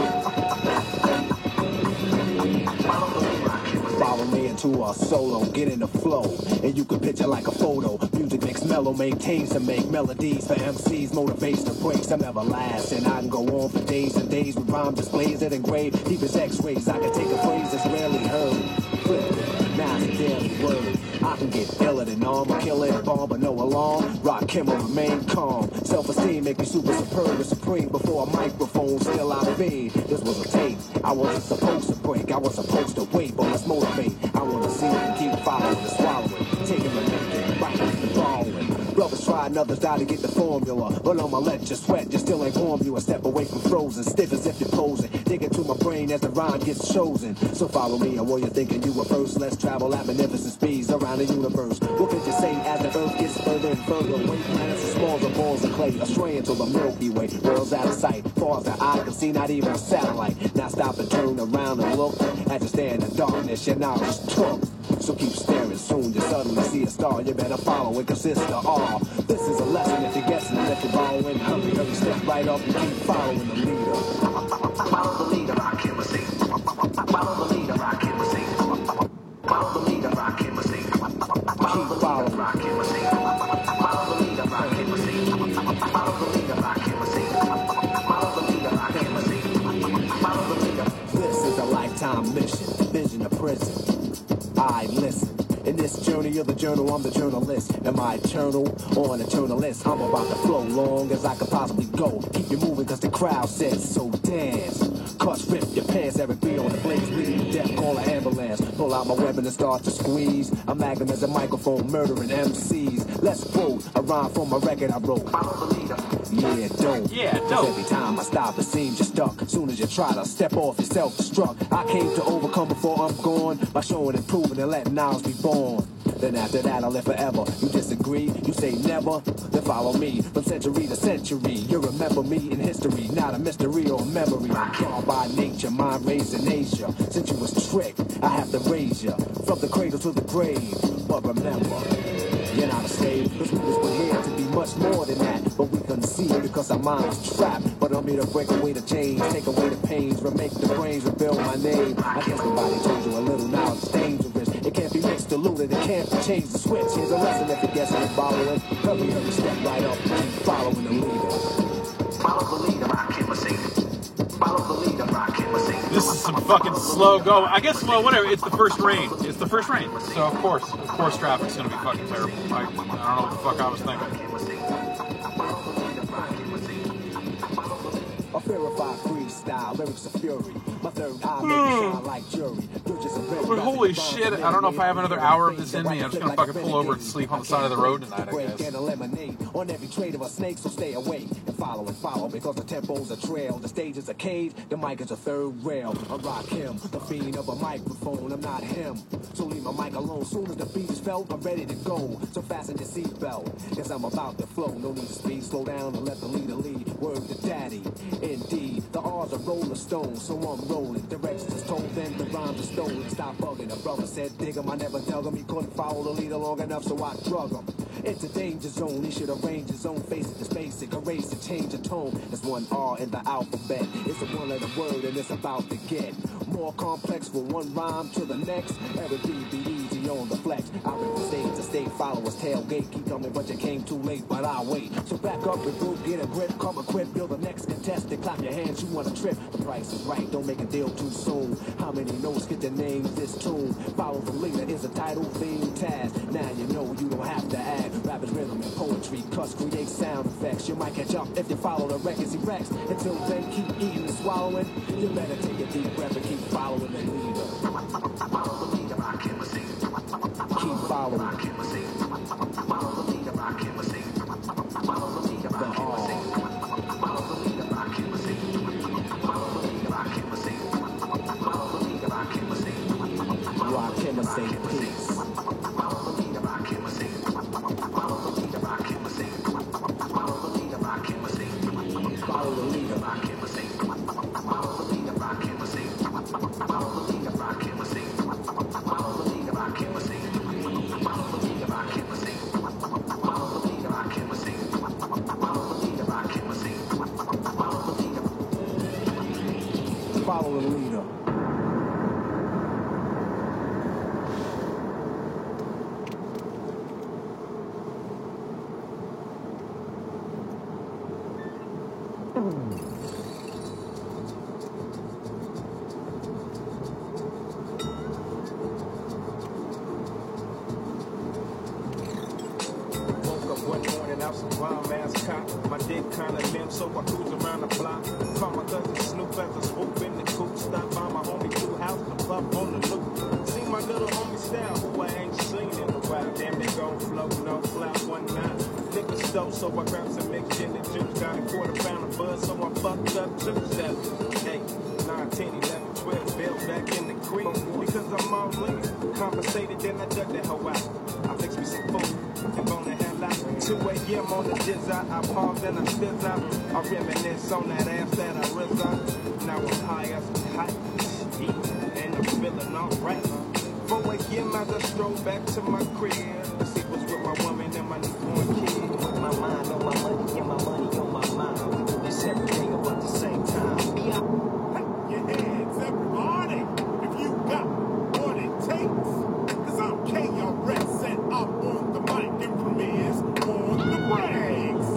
Follow the leader, rock him a state. Follow me into a solo, get in the flow, and you can picture like a photo. Music makes mellow, maintains to make melodies for M Cs, motivational breaks. I'm everlasting. I can go on for days and days with rhyme displays that engrave deep as X-rays. I can take a phrase that's rarely heard, flip it, now it's a daily word. I can get iller than armor, kill it, bomb, but no alarm. Rock him or remain calm. Self-esteem make me super superb and supreme. Before a microphone, still I fade. This was a tape. I wasn't supposed to break. I was supposed to wait, but let's motivate. I wanna see it, keep following and swallowing, taking the making, writing and borrowing. Brothers try and others die to get the formula, but I'ma let you sweat. You still ain't warm. You a step away from frozen, stiff as if you're posing. Dig into my brain as the rhyme gets chosen. So follow me, and while you're thinking you were first, let's travel at magnificent speeds around the universe. What could you say as the earth gets further and further away? Planets as small as balls of clay, astray until the Milky Way. World's out of sight, far as the eye can see, not even a satellite. Now stop and turn around and look. As you stand in darkness, your knowledge took. So keep staring, soon you suddenly see a star. You better follow it, cause it's the all. This is a lesson if you're guessing, if you're borrowing. Hurry, hurry, step right up and keep following the leader. Follow the leader, rock him a state. Follow the leader, rock him a state. Follow the leader, rock him a state. Follow the leader, rock him a state. Follow the leader, rock him a state. Follow the leader, rock him a state. Follow the leader, rock him a state. Follow the leader. This is a lifetime mission, vision of prison. I listen. In this journey of the journal, I'm the journalist. Am I eternal or an eternalist? I'm about to flow long as I could possibly go. Keep you moving cause the crowd says so. Dance. Cuts, rip your pants, every beat on the blaze, bleeding to death, call an ambulance. Pull out my weapon and start to squeeze. I'm acting as a microphone, murdering M Cs. Let's quote a rhyme from a record I wrote. Follow the leader. Yeah, dope. Yeah, 'Cause dope. every time I stop, it seems you're stuck. Soon as you try to step off, you self-destruct. I came to overcome before I'm gone by showing and proving and letting ours be born. Then after that, I'll live forever. You disagree? You say never? Then follow me from century to century. You remember me in history, not a mystery or a memory. I'm born by nature, mind raised in Asia. Since you was tricked, I have to raise you from the cradle to the grave. But remember, you're not a slave, cause we was put here to be much more than that. But we couldn't see it because our minds trapped. But I'm here to break away the chains, take away the pains, remake the brains, rebuild my name. I guess nobody told you a little, now it's dangerous. It can't be mixed, diluted, it can't be changed the switch. Here's a lesson if you're guessing and following. Hurry, hurry, step right up, keep following the leader. Follow the leader, I can't mistake. Follow the leader, I can't mistake. This is some fucking slow go. I guess, well, whatever. It's the first rain. It's the first rain. So, of course, of course, traffic's going to be fucking terrible. I, I don't know what the fuck I was thinking. A verified freestyle, lyrics of fury. My third eye make you shine like jury. You're just a red But holy shit, I don't know if I have another hour of this in me. I'm just going to fucking pull over and sleep on the side of the road tonight, I guess. And a lemonade on every trade of a snake, so stay away and follow and follow because the tempo's a trail, the stage is a cage, the mic is a third rail. I rock him, the fiend of a microphone. I'm not him, so leave my mic alone. Soon as the beat is felt, I'm ready to go. So fasten your seatbelt, cause I'm about to flow. No need to speed, slow down and let the leader lead. Word to daddy, indeed. The R's are roller stones, so I'm rolling. Directions is told, then the rhymes are stolen. Stop bugging. The brother said dig him, I never tell him he couldn't follow the leader long enough, so I drug him. It's a danger zone, he should arrange his own. Face it, it's basic, erase it, change the tone. There's one R in the alphabet. It's a one letter word and it's about to get more complex from one rhyme to the next. Every beat be easy on the flex. I rip the stage to state followers, tailgate. Keep coming, but you came too late, but I'll wait. So back up and group, get a grip, come equipped. You're the next contestant, clap your hands, you want a trip. The price is right, don't make a deal too soon. How many notes get the name of this tune? Follow the leader is a title, theme, task. Now you know you don't have to add. Rap is rhythm and poetry, cuss, create sound effects. You might catch up if you follow the records he wrecks. Until then, keep eating and swallowing. You better take a deep breath and keep following the leader. Follow the leader, I can't mistake. Keep following. I can't mistake. Follow the leader, I can't mistake. Follow the leader, I can't mistake. Follow the leader, I can't mistake. Follow the leader, I can't mistake. Follow the leader, I can't mistake. Well, I can't mistake, please. Follow the leader, I can't mistake. Follow the leader, I can't mistake. Follow the leader, I can't mistake. Follow the leader, I can't mistake. Follow the leader, I can't mistake. Follow the leader, I can't mistake. Follow the leader, I can't mistake. Follow the leader, I can't mistake. Follow the leader, I can't mistake. Follow the leader, I can't mistake. Follow the leader. Follow the leader. My dick kinda limp, so I cruise around the block. Call my cousin Snoop as I swoop in the coupe. Stop by my homie two house to puff on the loop. See my little homie style, who I ain't seen in a while. Damn, they gon' flow, no flap one night. Liquor stove, so I grabbed some mixed gin and juice. Got a quarter pound of buzz, so I fucked up two seven, eight, nine, ten, eleven, twelve. Bills back in the creek because I'm all lean. Compensated, then I dug that hoe out. I fixed me some food and bone the hell out. two a.m. on the jizz out, I pause and I spit out. I reminisce on that ass that I ripped out. Now I'm high as a kite, yeah, and I'm feeling alright. four a.m. as I stroll back to my crib. See what's with my woman and my newborn kid. With my mind on my money and my money on my mind. We do this every day all at the same time. Yeah. Clap your hands, everybody, if you got what it takes. Cause I'm K R S and up on the mic and premieres on the breaks.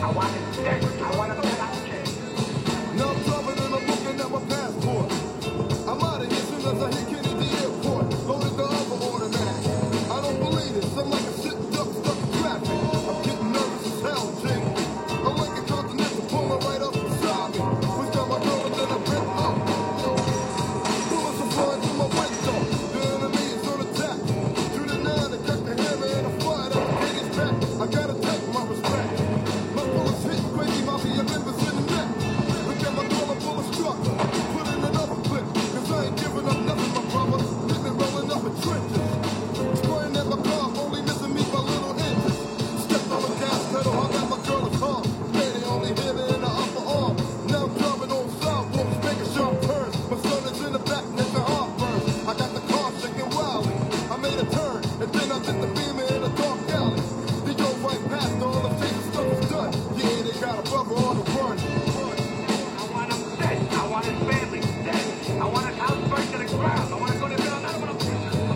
I want it dead. I want it dead. Now I'm driving and I'm looking at my passport. I'm out of here soon as I hit Kennedy Airport. Loaded the other automatic. I don't believe this. I'm like a shit duck stuck in traffic. I'm getting nervous as hell, G. I'm like a continental pulling right up beside me. Push down my girl and then I rip up. Bullets are flying through my window. The enemy is on attack. Shoot it now to cut the hammer and I fire at the biggest back. I gotta take my respect. My bullets hit crazy mafia members in the neck. Look at my girl, I'm full of struck. Put in another clip. Cause I ain't giving up nothing, my brother. Hit me rolling up in trenches. Spraying at my car, only missing me by little inches. Stepped on the gas pedal, I got my girl a car. Man, they only hit it in the upper arm. Now I'm driving on sidewalks, making sharp turns. My son is in the back, making heartburn. I got the car shaking wildly. I made a turn, and then I hit the beamer in a dark alley. They go right past all the chasing stuff is done. Yeah, they got a brother on the run. I want him dead. I want his family dead. I want his house burnt to the ground. I want to go to jail. I don't want to.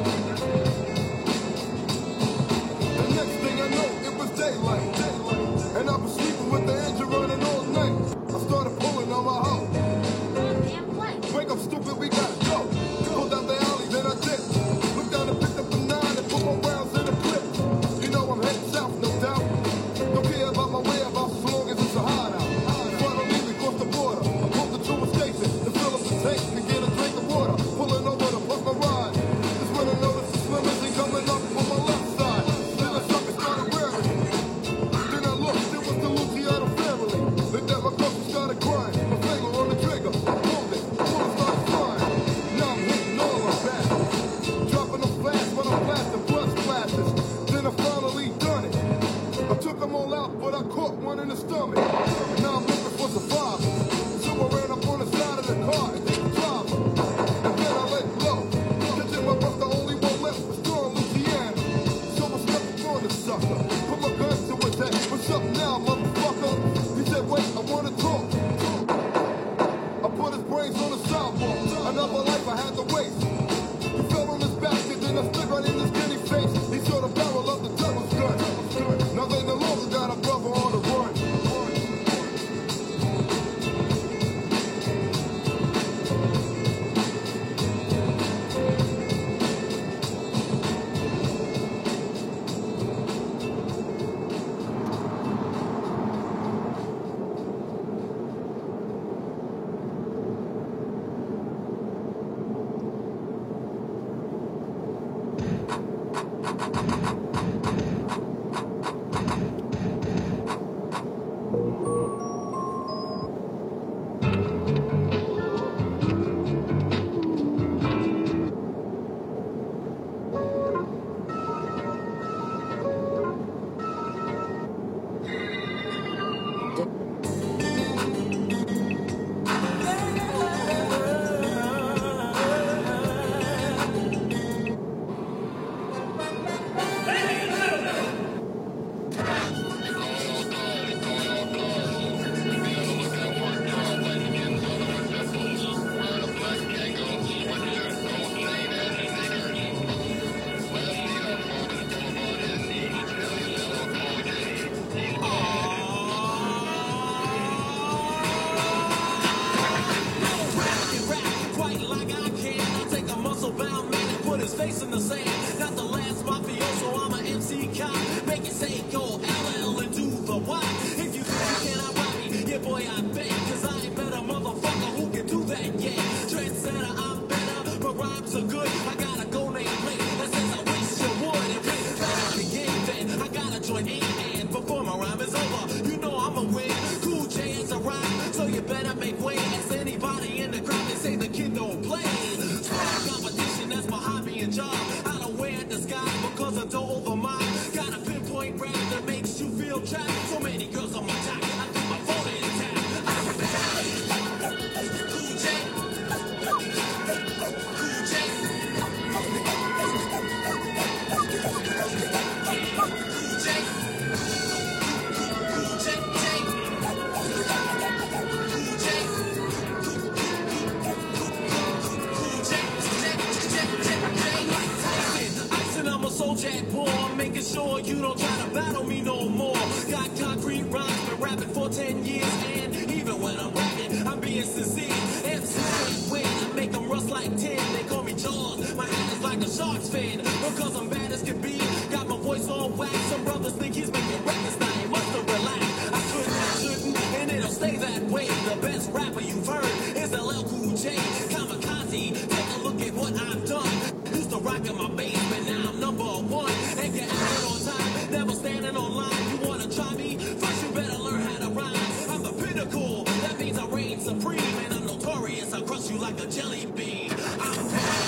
The next thing I know, it was daylight. And I was sleeping with the engine running all night. I started pulling on my hoe. Wake up, stupid, we gotta go. Pulled out the alley, then I did. Looked down and picked up the nine and put my rounds in the clip. You know I'm heading south, no doubt. Don't care about my whereabouts as long as it's a hideout. So I don't leave it across the border. I pulled into a station to fill up the tank and get a drink of water. Pulling over to pump my ride. Just when I noticed the swimmers ain't coming up on my left side. Then I sucker started wearing it. Then I looked, it was the Luciano family. Looked at my cousin, started crying. My finger on the trigger. I pulled it. Bullets started flying. Now I'm hitting all of that. Dropping them fast when I'm blasting blood splashes. Then I finally done it. I took them all out, but I caught one in the stomach. Now I'm looking for survivors. So I ran up on the side of the car and hit the driver. And then I let go. Cause in my breath, the only one left was John Luciano. So I stepped on the sucker. Put my gun to his head. What's up now, motherfucker? He said, wait, I wanna talk. I put his brains on the sidewalk. Another life I had to waste. He fell on his back and then I stood right in his skinny face. He saw the barrel of the devil's gun. Now they no longer got a brother on the run. Face in the sand, not the last mafioso. I'm a M C cop. Make it say go L L and do the Y. If you think you cannot rob me, yeah boy I bet. Cause I ain't met a motherfucker who can do that yet. Trendsetter, I'm better, my rhymes are good. I got a go name plate that says I wish you would. And play back the game then, I gotta join in. And before my rhyme is over, you know I'm a win. Cool J is a rhyme, so you better make way. As anybody in the crowd, they say the kid don't play. Strong competition, that's my hobby and job. I don't wear the sky because I don't over mine. Got a pinpoint rap that makes you feel trapped. So many girls on my jock, I think my phone is tapped. I'm back. Cool J. Cool J. Cool J. Cool J. Cool J. I'm a soul jack boy, making sure you don't try to battle me no more. Got concrete rhymes, been rapping cause I'm bad as can be. Got my voice on wax, some brothers think he's making records, now he must have relaxed. I couldn't, I shouldn't, and it'll stay that way. The best rapper you've heard is L L Cool J. Kamikaze, take a look at what I've done. Used to rock in my basement, now I'm number one. And get out on time, never standing on line. You wanna try me? First you better learn how to rhyme. I'm the pinnacle, that means I reign supreme. And I'm notorious, I'll crush you like a jelly bean. I'm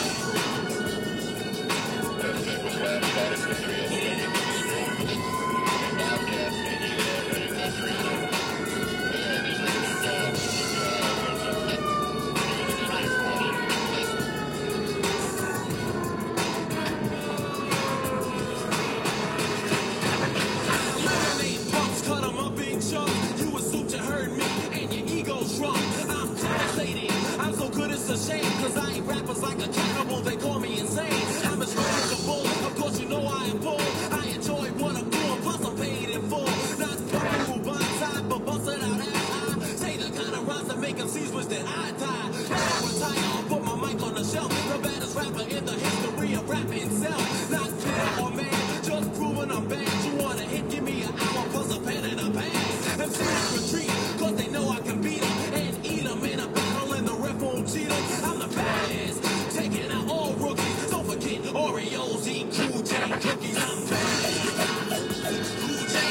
cause I ain't rappers like a cannibal, they call me insane. I'm as real as a bull, of course you know I am bold. I enjoy what I'm doing, plus I'm paid in full. Not fucking who buns side, but bust it out as I say the kind of rhymes that make them seize wish that I die. Now I retire, I'll put my mic on the shelf. The baddest rapper in the history of rap itself. Not fair or man, just proving I'm bad. You want a hit, give me an hour plus a pen and a pad. M Cs retreat, cause they know I can beat them and eat them in a battle and the ref won't cheat them. I'm the baddest, taking out all rookies. Don't forget Oreos, eat Cool J cookies. I'm bad. Cool J.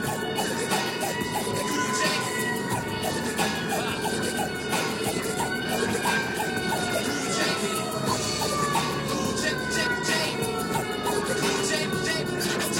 Cool J. Cool J, J, J. Cool J, J, J.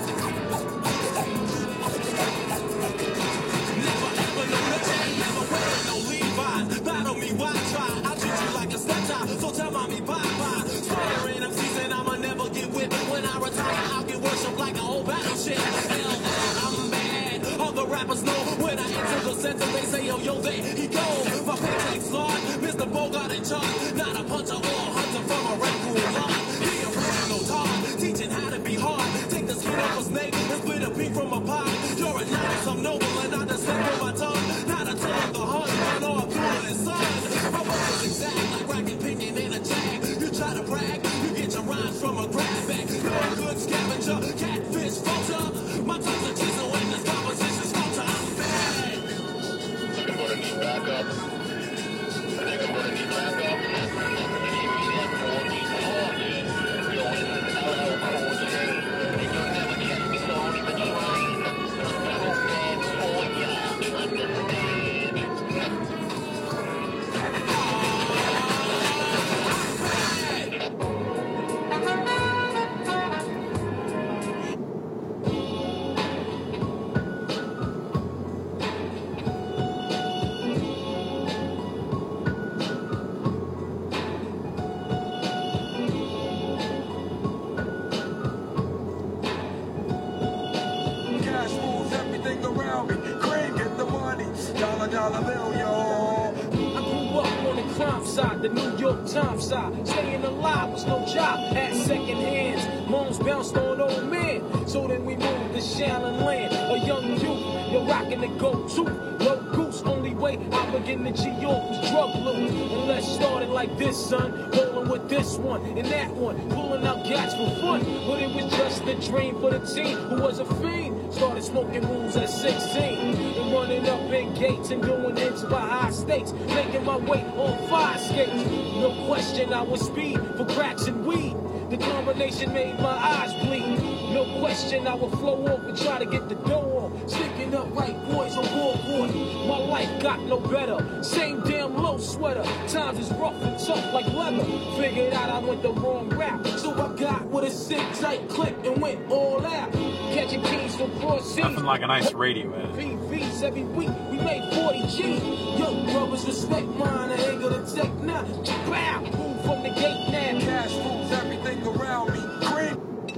Never ever no J, never wear no Levi's. Battle me, why try? I'll treat you like a stepchild, so tell mommy bye-bye. Swearing I'm seasoned, I'ma never get whipped. When I retire, I'll get worshipped like an old battleship. Hell, I'm bad. All the rappers know when I enter the center, they say, yo, yo, there he goes. My paycheck's large, Mister Bogart in charge. Not a puncher or a hunter from a raccoon lawn. The original Todd, teaching how to be hard. Take the skin off a snake and split a pea from a pie. You're a knight, I'm noble, and I descend from my tongue. Not a tongue of the hunt, I know I'm doing it, son. My work is exact, like racking pinion in a jag. You try to brag, you get your rhymes from a grab bag. You're a good scavenger, catfish, vulture. My tongue's a chisel and this composition's culture. I'm bad. I'm gonna need backup. I think I'm gonna need backup. Cash rules everything around me. Cream, get the money. Dollar, dollar bill, yo. I grew up on the crime side, the New York Times side. Staying alive was no job, had second hands. Moms bounced on old men, so then we moved to Shallon Land. A young youth, you're rocking the go-to. Low goose, only way I begin to G-York was drug loot. And let's start it like this, son. Rolling with this one and that one, pulling out gats for fun. But it was just a dream for the team who was a fiend. Started smoking rules at sixteen. And running up in gates and doing hits by high stakes. Making my way on fire skates. No question I was speed for cracks and weed. The combination made my eyes bleed. No question I would flow off and try to get the dough on. Sticking up right boys on board. My life got no better. Same damn low sweater. Times is rough and tough like leather. Figured out I went the wrong route. So I got with a sick tight click and went all out. Catching keys from cross seas. Nothing like a nice radio edit. V Vs every week. We made forty G. Yo, brothers respect mine. I ain't gonna take now. Bow. Move from the gate now. Cash rules everything around me. Cream.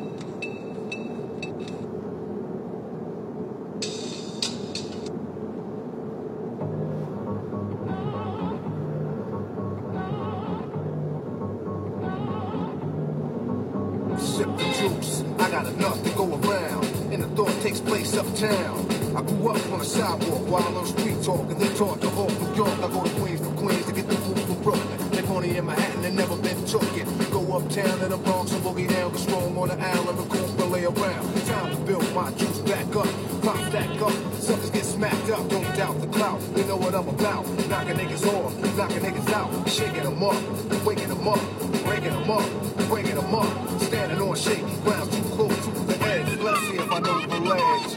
Sip the juice, I got enough to go around. And the thought takes place uptown. I grew up on the sidewalk while on street talk, and then taught to Hawk, New York. I go to Queens from Queens to get the food from Brooklyn. They pony in Manhattan and never been took it. Go uptown to the Bronx and boogie down the strong stack up. Suckers get smacked up, don't doubt the clout. You know what I'm about. Knocking niggas off, knocking niggas out. Shaking them up, waking them up, breaking them up, breaking them up. Standing on shaky ground, too close to the edge. Let's see if I know the ledge.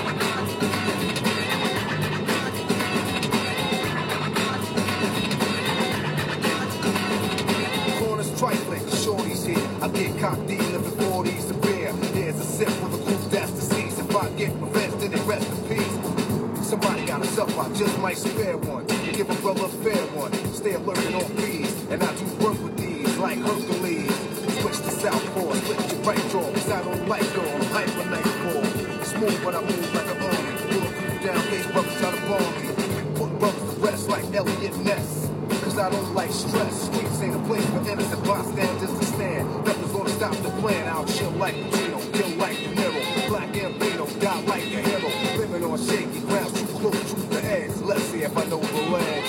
Corners trifling, shorties here. I get cocked deep, living forties to beer. There's a sip for the group that's deceased. If I get revenge, then it rest in peace. Somebody got us up, I just might spare one. Give a brother a fair one. Stay alert and on fees. And I do work with these like Hercules. Switch to southpaw, split your right jaw. Cause I don't like door, I'm hyper nightfall. Smooth when I move like an army. Pull a crew down, face brothers try to bomb me. Put brothers to rest like Elliot Ness. Cause I don't like stress. Streets ain't a place for innocent bystanders to stand. Nothing's gonna stop the plan. I'll chill like Pacino, kill like De Niro. Black Gambino, die like a hero. Living on shaky ground, too close to the edge. Let's see if I know the ledge.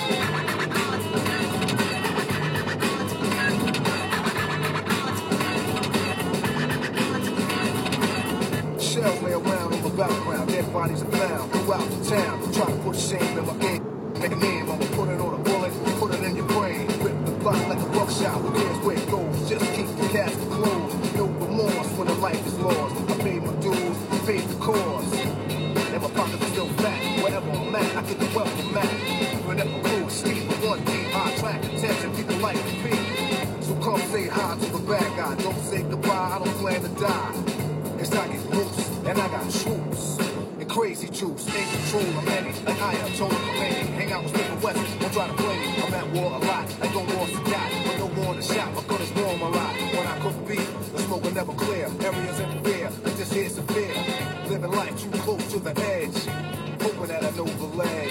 Shells lay around on the background, dead bodies are found throughout the town. Try to put shame in my game, make a name, I'ma put it on a bullet, put it in your brain. Rip the block like a buckshot, who cares where it goes? Just keep the casket closed. No remorse when the life is lost. I paid my dues, paid the cause. And my pockets are still fat, wherever I'm at, I get the wealth of Mac. Even if I'm cool, steep with one team, high track, attention, people like to be. So come say hi to the bad guy, don't say goodbye, I don't plan to die. Cause I get loose, and I got troops. And crazy juice, ain't control of any. Like I am told of many. Hang out with Smith West, don't try to play me. I'm at war a lot, I don't war to die. But no war in the shop, my gun is warm a lot. When I cook beef, the smoke will never clear. Areas in fear, I just hear severe. Living life too close to the edge. Hoping that I know the ledge.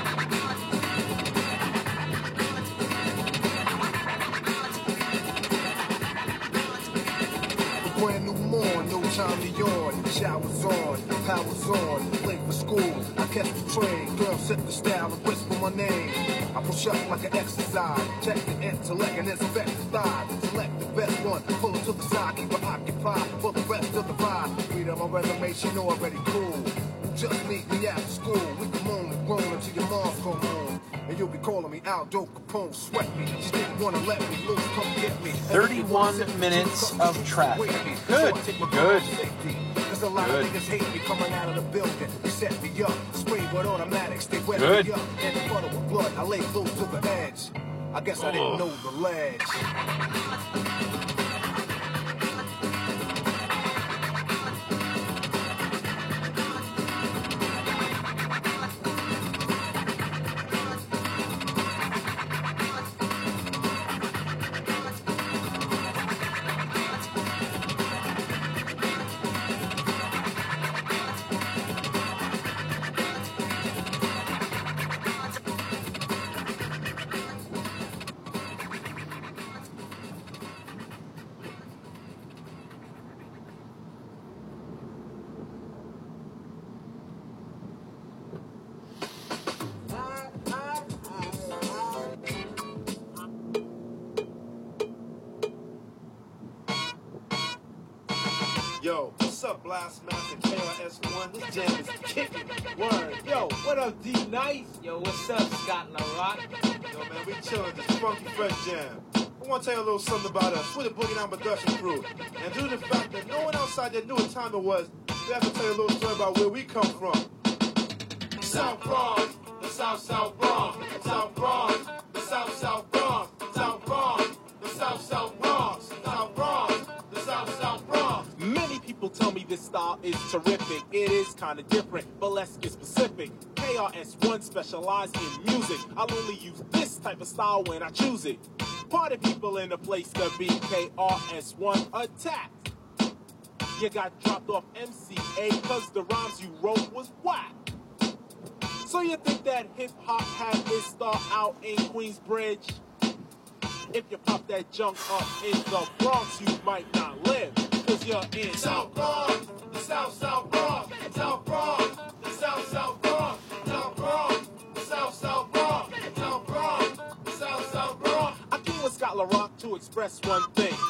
Brand new morn, no time to yawn. Showers on, powers on, late for school. I catch the train, girls set the style and whisper my name. I push up like an exercise, check the intellect and inspect the thigh. Select the best one, pull it to the side, keep it occupied for the rest of the ride. Read on my resume, she know already cool. Just meet me after school, we can moan and groan until your mom's come home. And you'll be calling me Aldo Capone, sweat me. Just didn't want to let me loose, come get me. thirty-one minutes of traffic. Good, good. There's a lot of niggas hate me coming out of the building. They set me up, sprayed with automatics, they wet Good. me up. And the butter with blood, I lay close to the edge. I guess I didn't know the ledge. Yo, what's up, Blastmaster K R S One? This jam is kicking. Word. Yo, what up, D Nice? Yo, what's up, Scott LaRock? Yo, man, we chillin' this funky fresh jam. I want to tell you a little something about us. We're the Boogie Down Production crew. And due to the fact that no one outside there knew what time it was, we have to tell you a little story about where we come from. South Bronx, the South South Bronx, South Bronx, the South South Bronx, South Bronx, the South South Bronx, South Bronx, the South South Bronx. Many people tell me this style is terrific. It is kinda different, but let's get specific. K R S One specialize in music. I'll only use this type of style when I choose it. Party people in the place to be. K R S One attacked. You got dropped off M C A cause the rhymes you wrote was whack. So you think that hip-hop had its start out in Queensbridge? If you pop that junk up in the Bronx, you might not live, cause you're in South Bronx, the South South Bronx, South Bronx, the South South Bronx, South Bronx, the South South Bronx, South Bronx, the South South Bronx. I came with Scott LaRock to express one thing.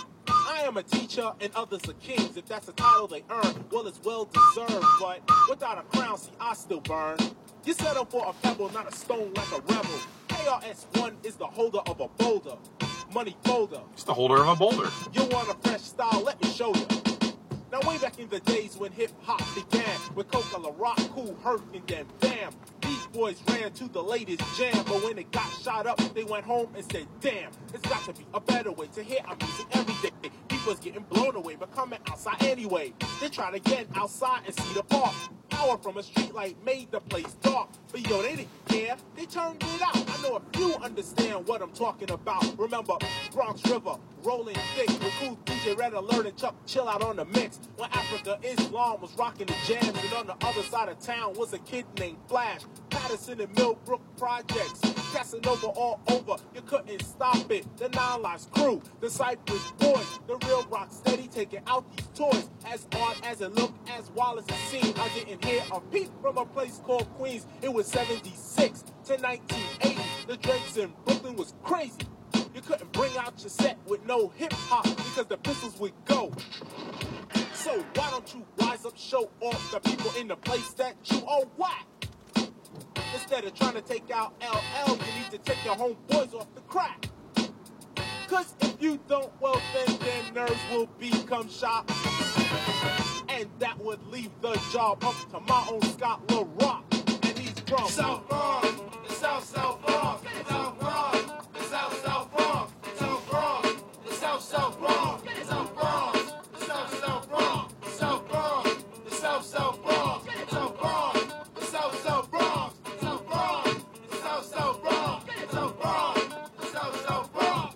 I am a teacher and others are kings. If that's a title they earn, well, it's well deserved. But without a crown, see, I still burn. You settle for a pebble, not a stone like a rebel. K R S One is the holder of a boulder. Money folder. It's the holder of a boulder. You want a fresh style? Let me show you. Now way back in the days when hip-hop began, with Coca La Rock, Cool Herc, and then bam, these boys ran to the latest jam. But when it got shot up, they went home and said, damn, it's got to be a better way to hear our music every day. People's getting blown away, but coming outside anyway. They try to get outside and see the park. Hour from a street light made the place dark. But yo, they didn't care, they turned it out. I know if you understand what I'm talking about. Remember, Bronx River, rolling thick with cool D J Red Alert and Chuck Chill Out on the mix. When Africa Islam was rocking the jams, and on the other side of town was a kid named Flash. Patterson and Millbrook Projects, Casanova all over, you couldn't stop it. The Nine Lives crew, the Cypress Boys, the real rock steady taking out these toys. As odd as it looked, as Wallace has seen, I didn't hear a peep from a place called Queens. It was seventy-six to nineteen eighty. The Drakes in Brooklyn was crazy. You couldn't bring out your set with no hip-hop because the pistols would go. So why don't you rise up, show off the people in the place that you are whack? Instead of trying to take out L L, you need to take your homeboys off the crack. Cause if you don't, well then their nerves will become shot. And that would leave the job up to my own Scott La Rock. And he's from South Bronx, the South South Bronx, South Bronx, the South South Bronx, South Bronx, the South South Bronx, South Bronx, the South South Bronx, South Bronx, the South South Bronx, South Bronx, the South South Bronx, South Bronx, the South South Bronx, South Bronx, the South South Bronx.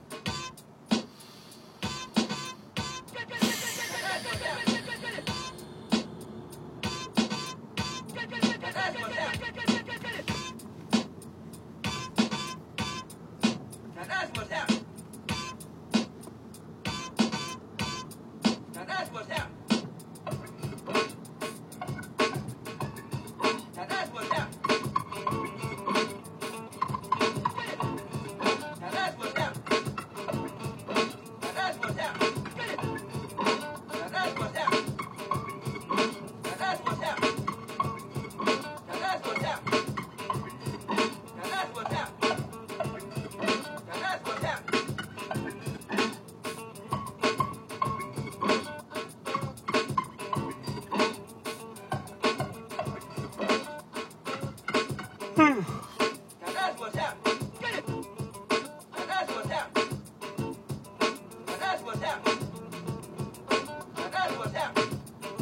Now that's what's happening. Now that's what's happening. Now that's what's happening. Now that's what's happening. Now that's what's happening. Now that's what's happening. Now that's what's happening. Now that's what's happening. Now that's what's happening. Now that's what's happening. Now that's what's happening. Now that's what's happening. Now that's what's happening. Now that's what's happening.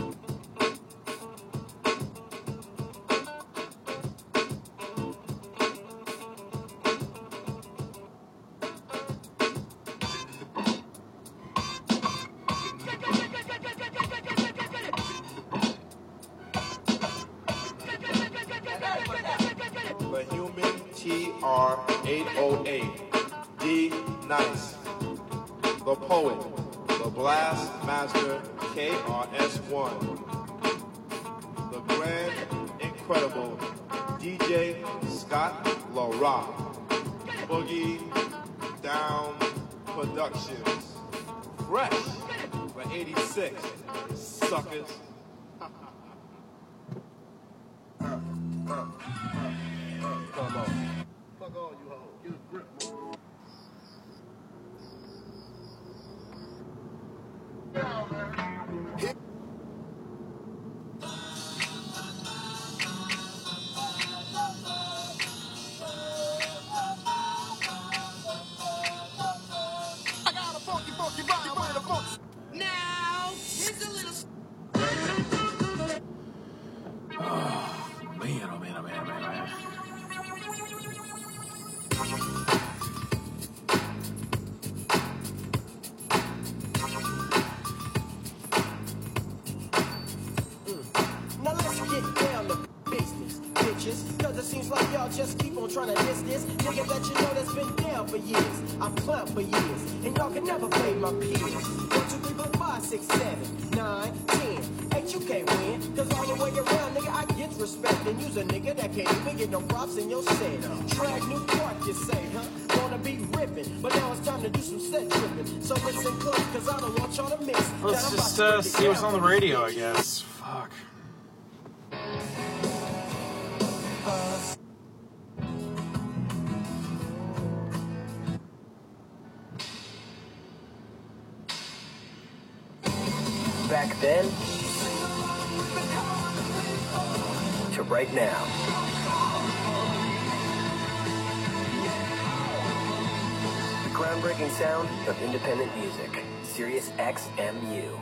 The Human T R eight oh eight, D Nice, The Poet, The Blast Master K R S One, The Grand Incredible D J Scott La Rock, Boogie Down Productions, Fresh for eighty-six, suckers. Come on. Fuck all you hoes. Get a grip, man. I got a funky, funky rhyme with a funky. Now, here's a little. Oh, man, oh, man, oh, man, oh, man, oh, man. Now let's get down to business, bitches. Cause it seems like y'all just keep on trying to diss this nigga that you know that's been down for years. I've clowned for years, and y'all can never play my peers. One, two, three, four, five, six, seven, nine, ten. fight, you can't win. Cause all the way around, nigga, I get respect. And you's a nigga that can't even get no props in your set. Drag New York, you say, huh? Wanna be ripping, but now it's time to do some set tripping. So listen close, cause I don't want y'all to miss. Let's just uh, see what's on the radio, I guess. Fuck. Back then to right now. The groundbreaking sound of independent music. Sirius X M U.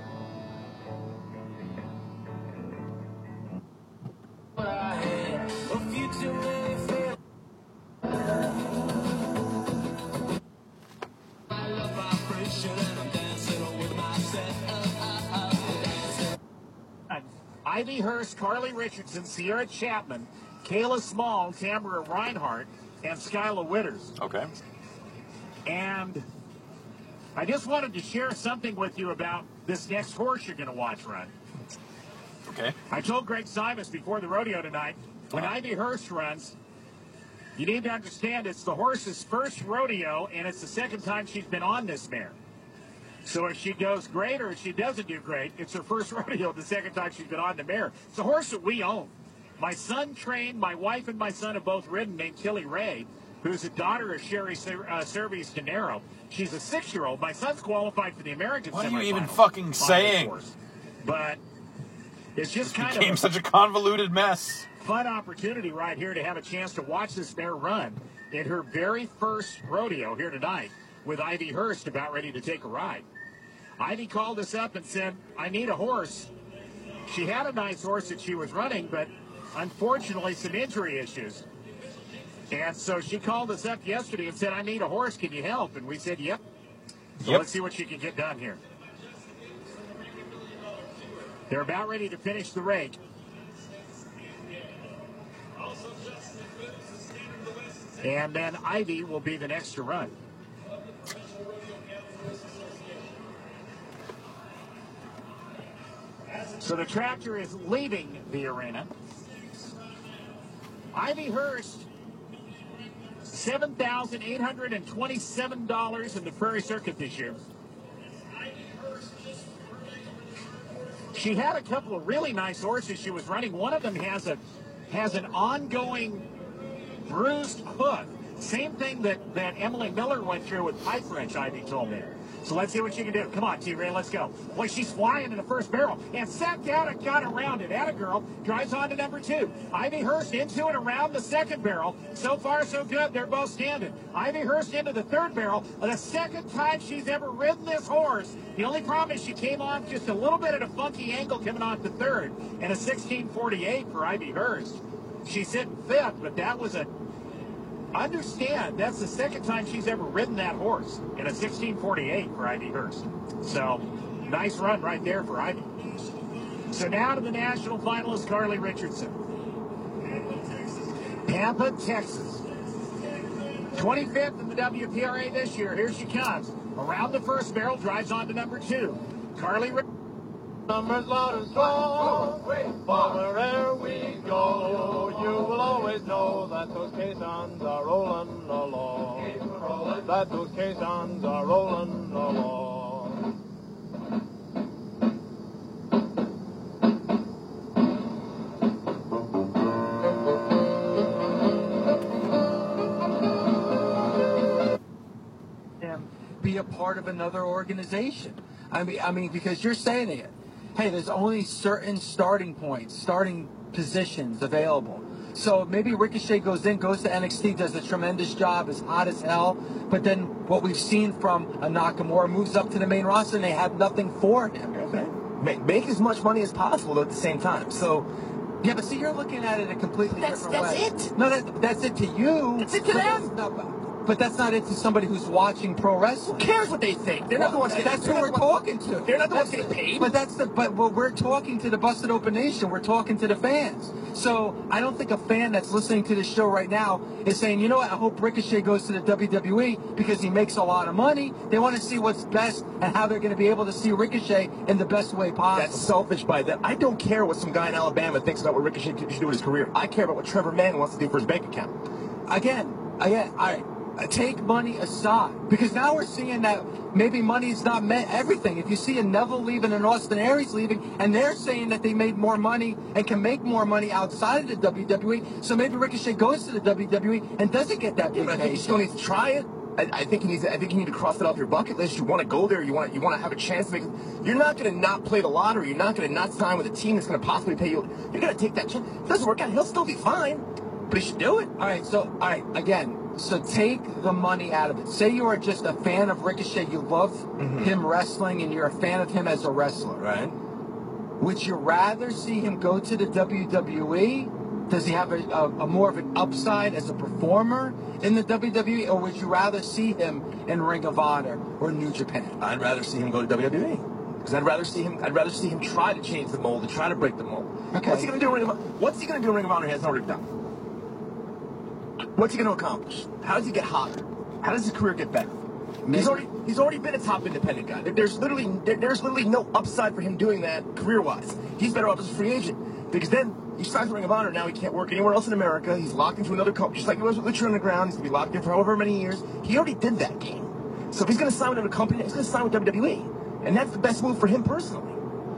Ivy Hurst, Carly Richardson, Sierra Chapman, Kayla Small, Tamara Reinhardt, and Skyla Witters. Okay. And I just wanted to share something with you about this next horse you're going to watch run. Okay. I told Greg Simus before the rodeo tonight, when Ivy Hurst runs, you need to understand it's the horse's first rodeo, and it's the second time she's been on this mare. So if she goes great or if she doesn't do great, it's her first rodeo, the second time she's been on the mare. It's a horse that we own. My son trained, my wife and my son have both ridden, named Tilly Ray, who's a daughter of Sherry uh, Cervi's Dinero. She's a six-year-old. My son's qualified for the American What are you semifinals even fucking on this saying? horse. But it's just This kind became of such a convoluted mess. fun opportunity right here to have a chance to watch this mare run in her very first rodeo here tonight with Ivy Hurst about ready to take a ride. Ivy called us up and said, I need a horse. She had a nice horse that she was running, but unfortunately some injury issues. And so she called us up yesterday and said, I need a horse. Can you help? And we said, yep. So Yep. let's see what she can get done here. They're about ready to finish the rake. And then Ivy will be the next to run. So the tractor is leaving the arena. Ivy Hurst, seven thousand eight hundred twenty-seven dollars in the Prairie Circuit this year. She had a couple of really nice horses she was running. One of them has a has an ongoing bruised hoof. Same thing that, that Emily Miller went through with Pipe Wrench, Ivy told me. So let's see what she can do. Come on, T-Ray, let's go. Boy, she's flying in the first barrel and sat down and got around it. Atta girl drives on to number two. Ivy Hurst into and around the second barrel. So far, so good. They're both standing. Ivy Hurst into the third barrel. The second time she's ever ridden this horse. The only problem is she came on just a little bit at a funky angle coming off the third. And a sixteen forty-eight for Ivy Hurst. She's sitting fifth, but that was a understand, that's the second time she's ever ridden that horse in a sixteen forty-eight for Ivy Hurst. So, nice run right there for Ivy. So now to the national finalist, Carly Richardson. Pampa, Texas. twenty-fifth in the W P R A this year. Here she comes. Around the first barrel, drives on to number two. Carly Richardson. Numbers loud and strong, but wherever we go, you will always know that those caissons are rolling along. That those caissons are rolling along. And be a part of another organization. I mean, I mean, because you're saying it. Hey, there's only certain starting points, starting positions available. So maybe Ricochet goes in, goes to N X T, does a tremendous job, is hot as hell. But then what we've seen from a Nakamura moves up to the main roster and they have nothing for him. Make, make as much money as possible at the same time. So, yeah, but see, you're looking at it a completely That's- different that's way. it. No, that, that's it to you. That's it to But them. that's- No, but But that's not into somebody who's watching pro wrestling. Who cares what they think? They're not the ones getting That's who they're we're not the ones- talking to. They're not the ones That's- getting paid. But that's the. But well, we're talking to the Busted Open Nation. We're talking to the fans. So I don't think a fan that's listening to this show right now is saying, you know what? I hope Ricochet goes to the W W E because he makes a lot of money. They want to see what's best and how they're going to be able to see Ricochet in the best way possible. That's selfish by them. I don't care what some guy in Alabama thinks about what Ricochet should do in his career. I care about what Trevor Mann wants to do for his bank account. Again, again, all right. Take money aside, because now we're seeing that maybe money's not meant everything. If you see a Neville leaving and Austin Aries leaving, and they're saying that they made more money and can make more money outside of the W W E, so maybe Ricochet goes to the W W E and doesn't get that Yeah, big but I think you still need to try it. I, I think you need to. I think you need to cross it off your bucket list. You want to go there. You want. You want to have a chance to make. You're not going to not play the lottery. You're not going to not sign with a team that's going to possibly pay you. You're going to take that chance. If it doesn't work out, he'll still be fine, but he should do it. All right. So, all right. Again. So take the money out of it. Say you are just a fan of Ricochet. You love Mm-hmm. him wrestling, and you're a fan of him as a wrestler. Right. Would you rather see him go to the W W E? Does he have a, a, a more of an upside as a performer in the W W E, or would you rather see him in Ring of Honor or New Japan? I'd rather see him go to W W E because I'd rather see him. I'd rather see him try to change the mold and try to break the mold. Okay. What's he going to do? In Ring of, what's he going to do in Ring of Honor? He hasn't already done. What's he going to accomplish? How does he get hotter? How does his career get better? Maybe. He's already he's already been a top independent guy. There- There's literally there, there's literally no upside for him doing that career wise. He's better off as a free agent because then he signs Ring of Honor. Now he can't work anywhere else in America. He's locked into another company, just like he was with Lucha Underground. He's gonna be locked in for however many years. He already did that game. So if he's gonna sign with another company, he's gonna sign with W W E, and that's the best move for him personally.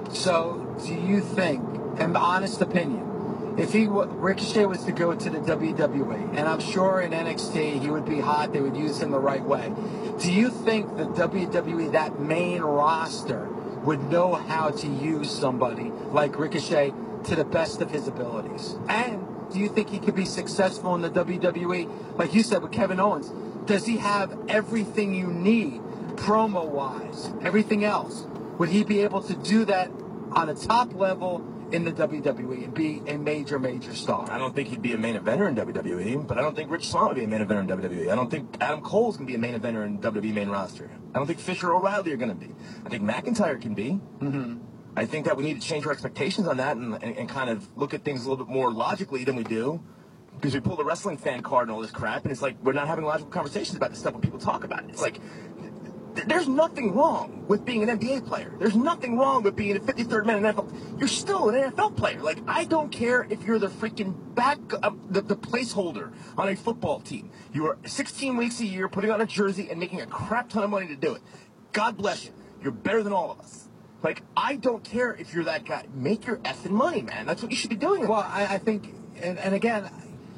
So do you think, in honest opinion, if he w- Ricochet was to go to the W W E, and I'm sure in N X T he would be hot, they would use him the right way. Do you think the W W E, that main roster, would know how to use somebody like Ricochet to the best of his abilities? And do you think he could be successful in the W W E, like you said with Kevin Owens? Does he have everything you need, promo-wise, everything else? Would he be able to do that on a top level in the W W E and be a major, major star? I don't think he'd be a main eventer in W W E, but I don't think Rich Swann would be a main eventer in W W E. I don't think Adam Cole's going to be a main eventer in W W E main roster. I don't think Fisher or O'Reilly are going to be. I think McIntyre can be. Mm-hmm. I think that we need to change our expectations on that and, and, and kind of look at things a little bit more logically than we do. Because we pull the wrestling fan card and all this crap, and it's like we're not having logical conversations about this stuff when people talk about it. It's like th- there's nothing wrong with being an N B A player. There's nothing wrong with being a fifty-third man in N F L. You're still an N F L player. Like, I don't care if you're the freaking back, uh, the, the placeholder on a football team. You are sixteen weeks a year putting on a jersey and making a crap ton of money to do it. God bless you. You're better than all of us. Like, I don't care if you're that guy. Make your effing money, man. That's what you should be doing. Well, I, I think, and, and again,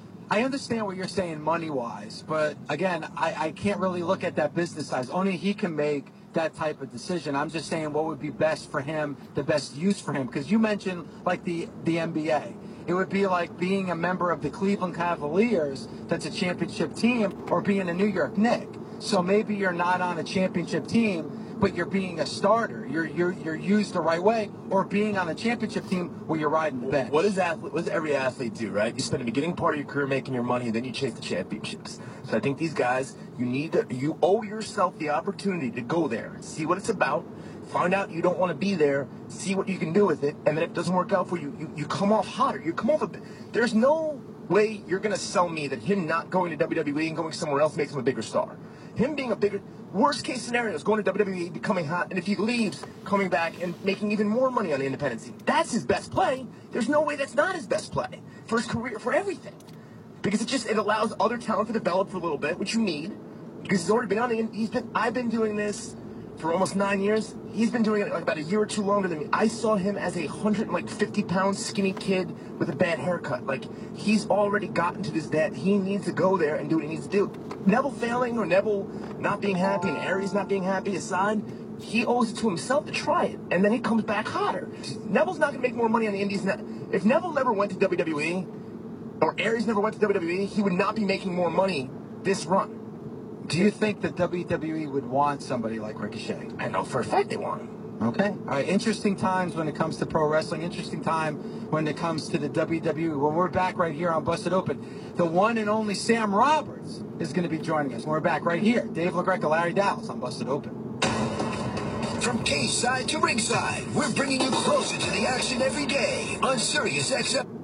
I understand what you're saying money-wise, but again, I, I can't really look at that business size. Only he can make that type of decision. I'm just saying what would be best for him, the best use for him. Because you mentioned, like, the, the N B A. It would be like being a member of the Cleveland Cavaliers that's a championship team, or being a New York Knicks. So maybe you're not on a championship team, but you're being a starter. You're you're you're used the right way, or being on a championship team where you're riding the bench. What does athlete? What does every athlete do, right? You spend the beginning part of your career making your money, and then you chase the championships. So I think these guys, you need to, you owe yourself the opportunity to go there, see what it's about, find out you don't want to be there, see what you can do with it, and then if it doesn't work out for you, you, you come off hotter. You come off a bit. There's no way you're gonna sell me that him not going to W W E and going somewhere else makes him a bigger star. Him being a bigger, worst case scenario is going to W W E, becoming hot, and if he leaves, coming back and making even more money on the independent scene. That's his best play. There's no way that's not his best play for his career, for everything. Because it just, it allows other talent to develop for a little bit, which you need. Because he's already been on the, he's been, I've been doing this for almost nine years. He's been doing it like about a year or two longer than me. I saw him as a hundred like fifty pound skinny kid with a bad haircut. Like, he's already gotten to this that he needs to go there and do what he needs to do. Neville failing or Neville not being happy and Aries not being happy aside, he owes it to himself to try it, and then he comes back hotter. Neville's not going to make more money on the Indies. If Neville never went to W W E, or Aries never went to W W E, he would not be making more money this run. Do you think that W W E would want somebody like Ricochet? I know for a fact they want him. Okay. All right. Interesting times when it comes to pro wrestling. Interesting time when it comes to the W W E. Well, we're back right here on Busted Open. The one and only Sam Roberts is going to be joining us. We're back right here. Dave LaGreca, Larry Dallas on Busted Open. From K-side to ringside, we're bringing you closer to the action every day on Sirius X M.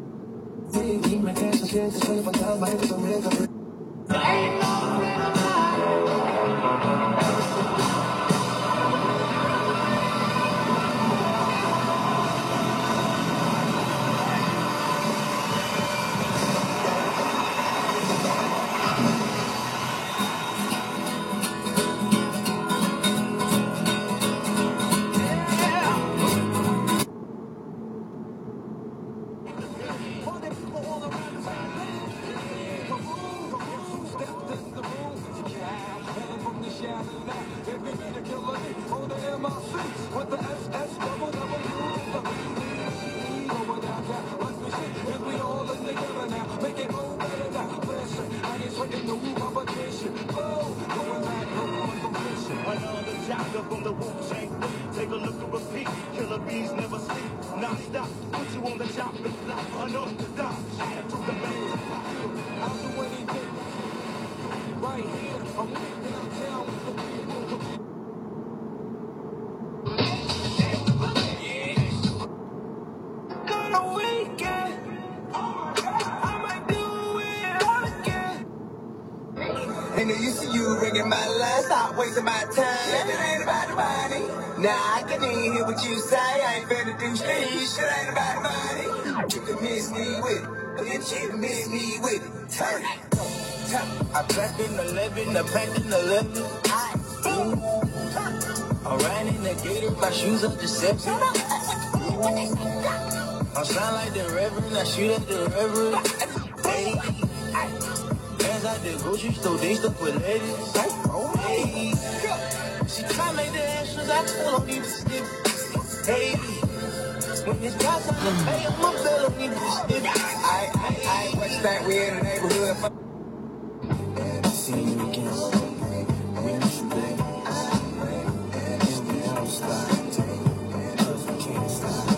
Another chapter from the Wu-Tang Clan. Take a look and repeat. Killer bees never sleep. Not stop. Put you on the chopping block. Unorthodox. Add to the band. I'll do anything. Right here. I'm downtown. On a weekend, I might do it again. Ain't no use to you ringing my line, stop wasting my time. It ain't about the money. Nah, I can even hear what you say. I ain't finna do shit. Shit ain't about the money. You can miss me with it, but then you can miss me with it. Turn it. I packed in eleven, I packed in eleven. I ran in the gator, my shoes up deception. I sound like the reverend, I shoot at the reverend. Hey, as I did grocery store, they stuck with ladies. Hey, she try to make the extras, I told her need to snip. Hey, when it's got something to pay, I'm a bill, don't need to snip. I, I, I, what you think we in the neighborhood? See you again. We miss you, baby. And we won't stop. Cause we can't stop.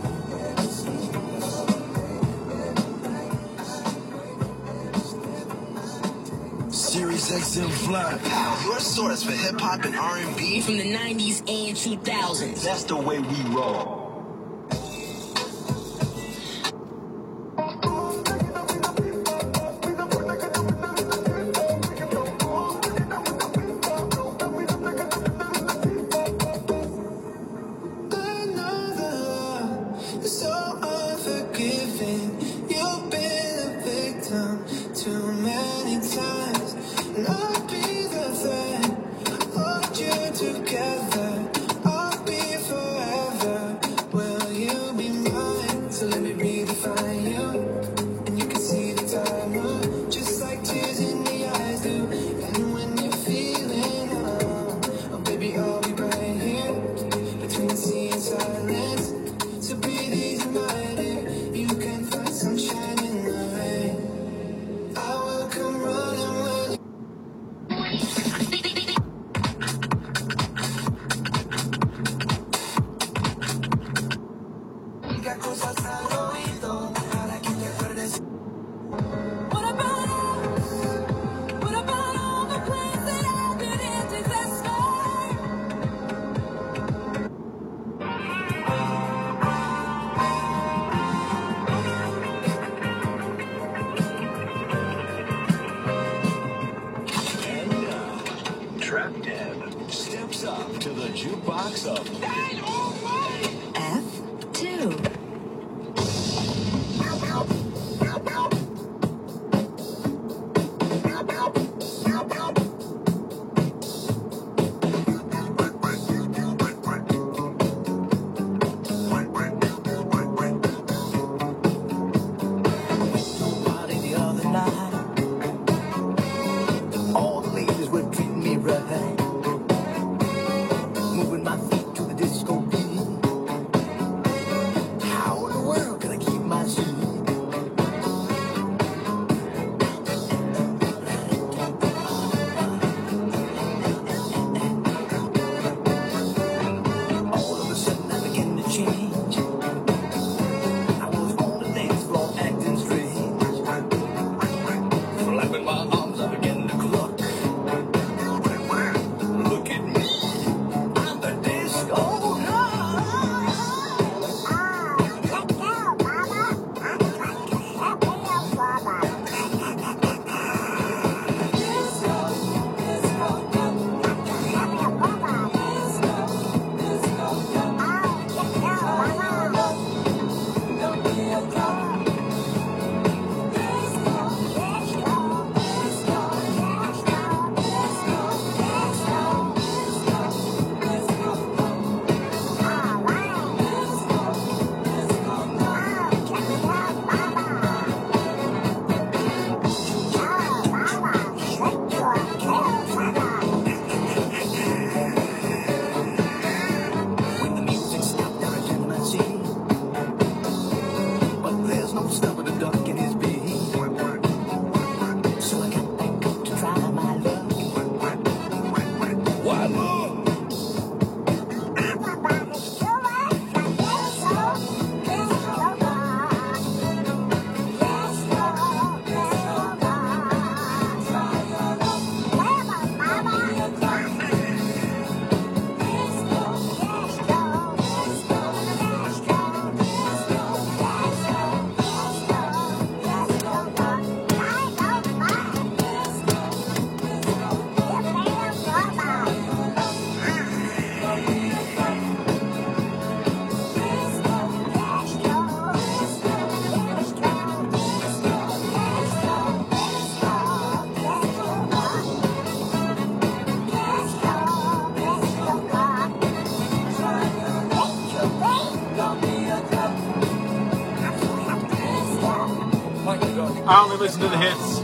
Sirius X M Fly, your source for hip hop and R and B From the nineties and two thousands. That's the way we roll. So unforgiving, you've been a victim too many times. And I'll be the thread, hold you together. I'll be forever. Will you be mine? So let me redefine you, and you can see the time move, just like tears in the eyes do. And when you're feeling alone, oh baby, I'll be right here between the sea and silence. To be these reminded, you can find sunshine in the rain. I will come running when you. What about what about all the plans that have been in disaster? And now, Trap Deb steps up to the jukebox of F two. Party the other night. All the ladies were treating me right. Moving my feet to the disco beat. I only listen to the hits.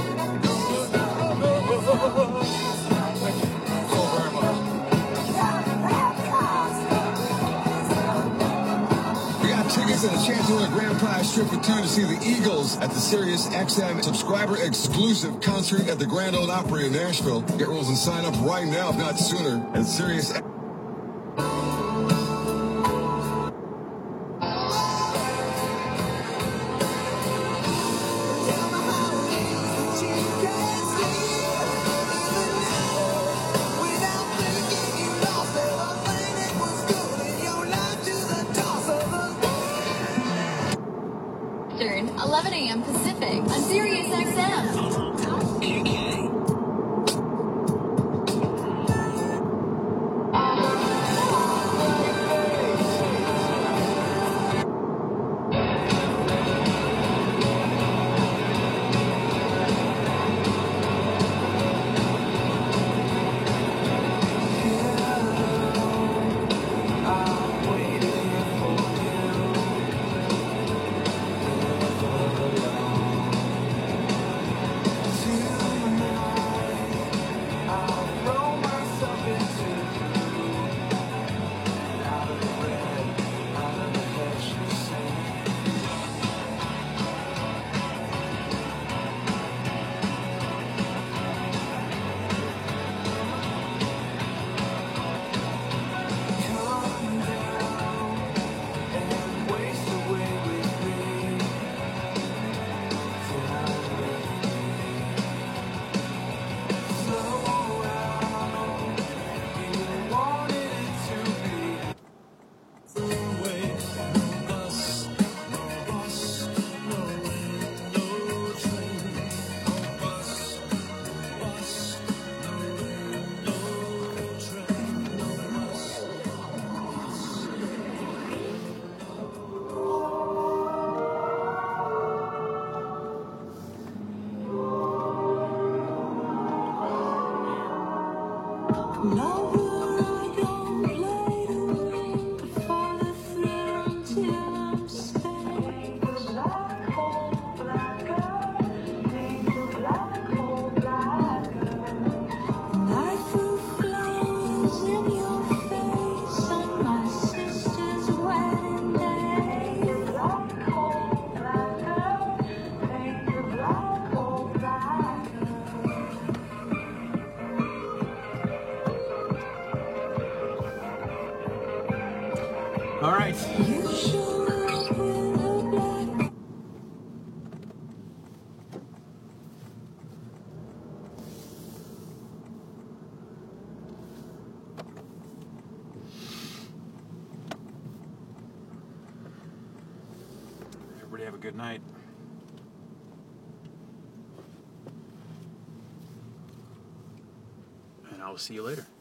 We got tickets and a chance to win a grand prize trip for two to see the Eagles at the Sirius X M subscriber exclusive concert at the Grand Ole Opry in Nashville. Get rules and sign up right now, if not sooner, at Sirius. eleven a.m. Pacific on Sirius X M. All right. Everybody have a good night. And I'll see you later.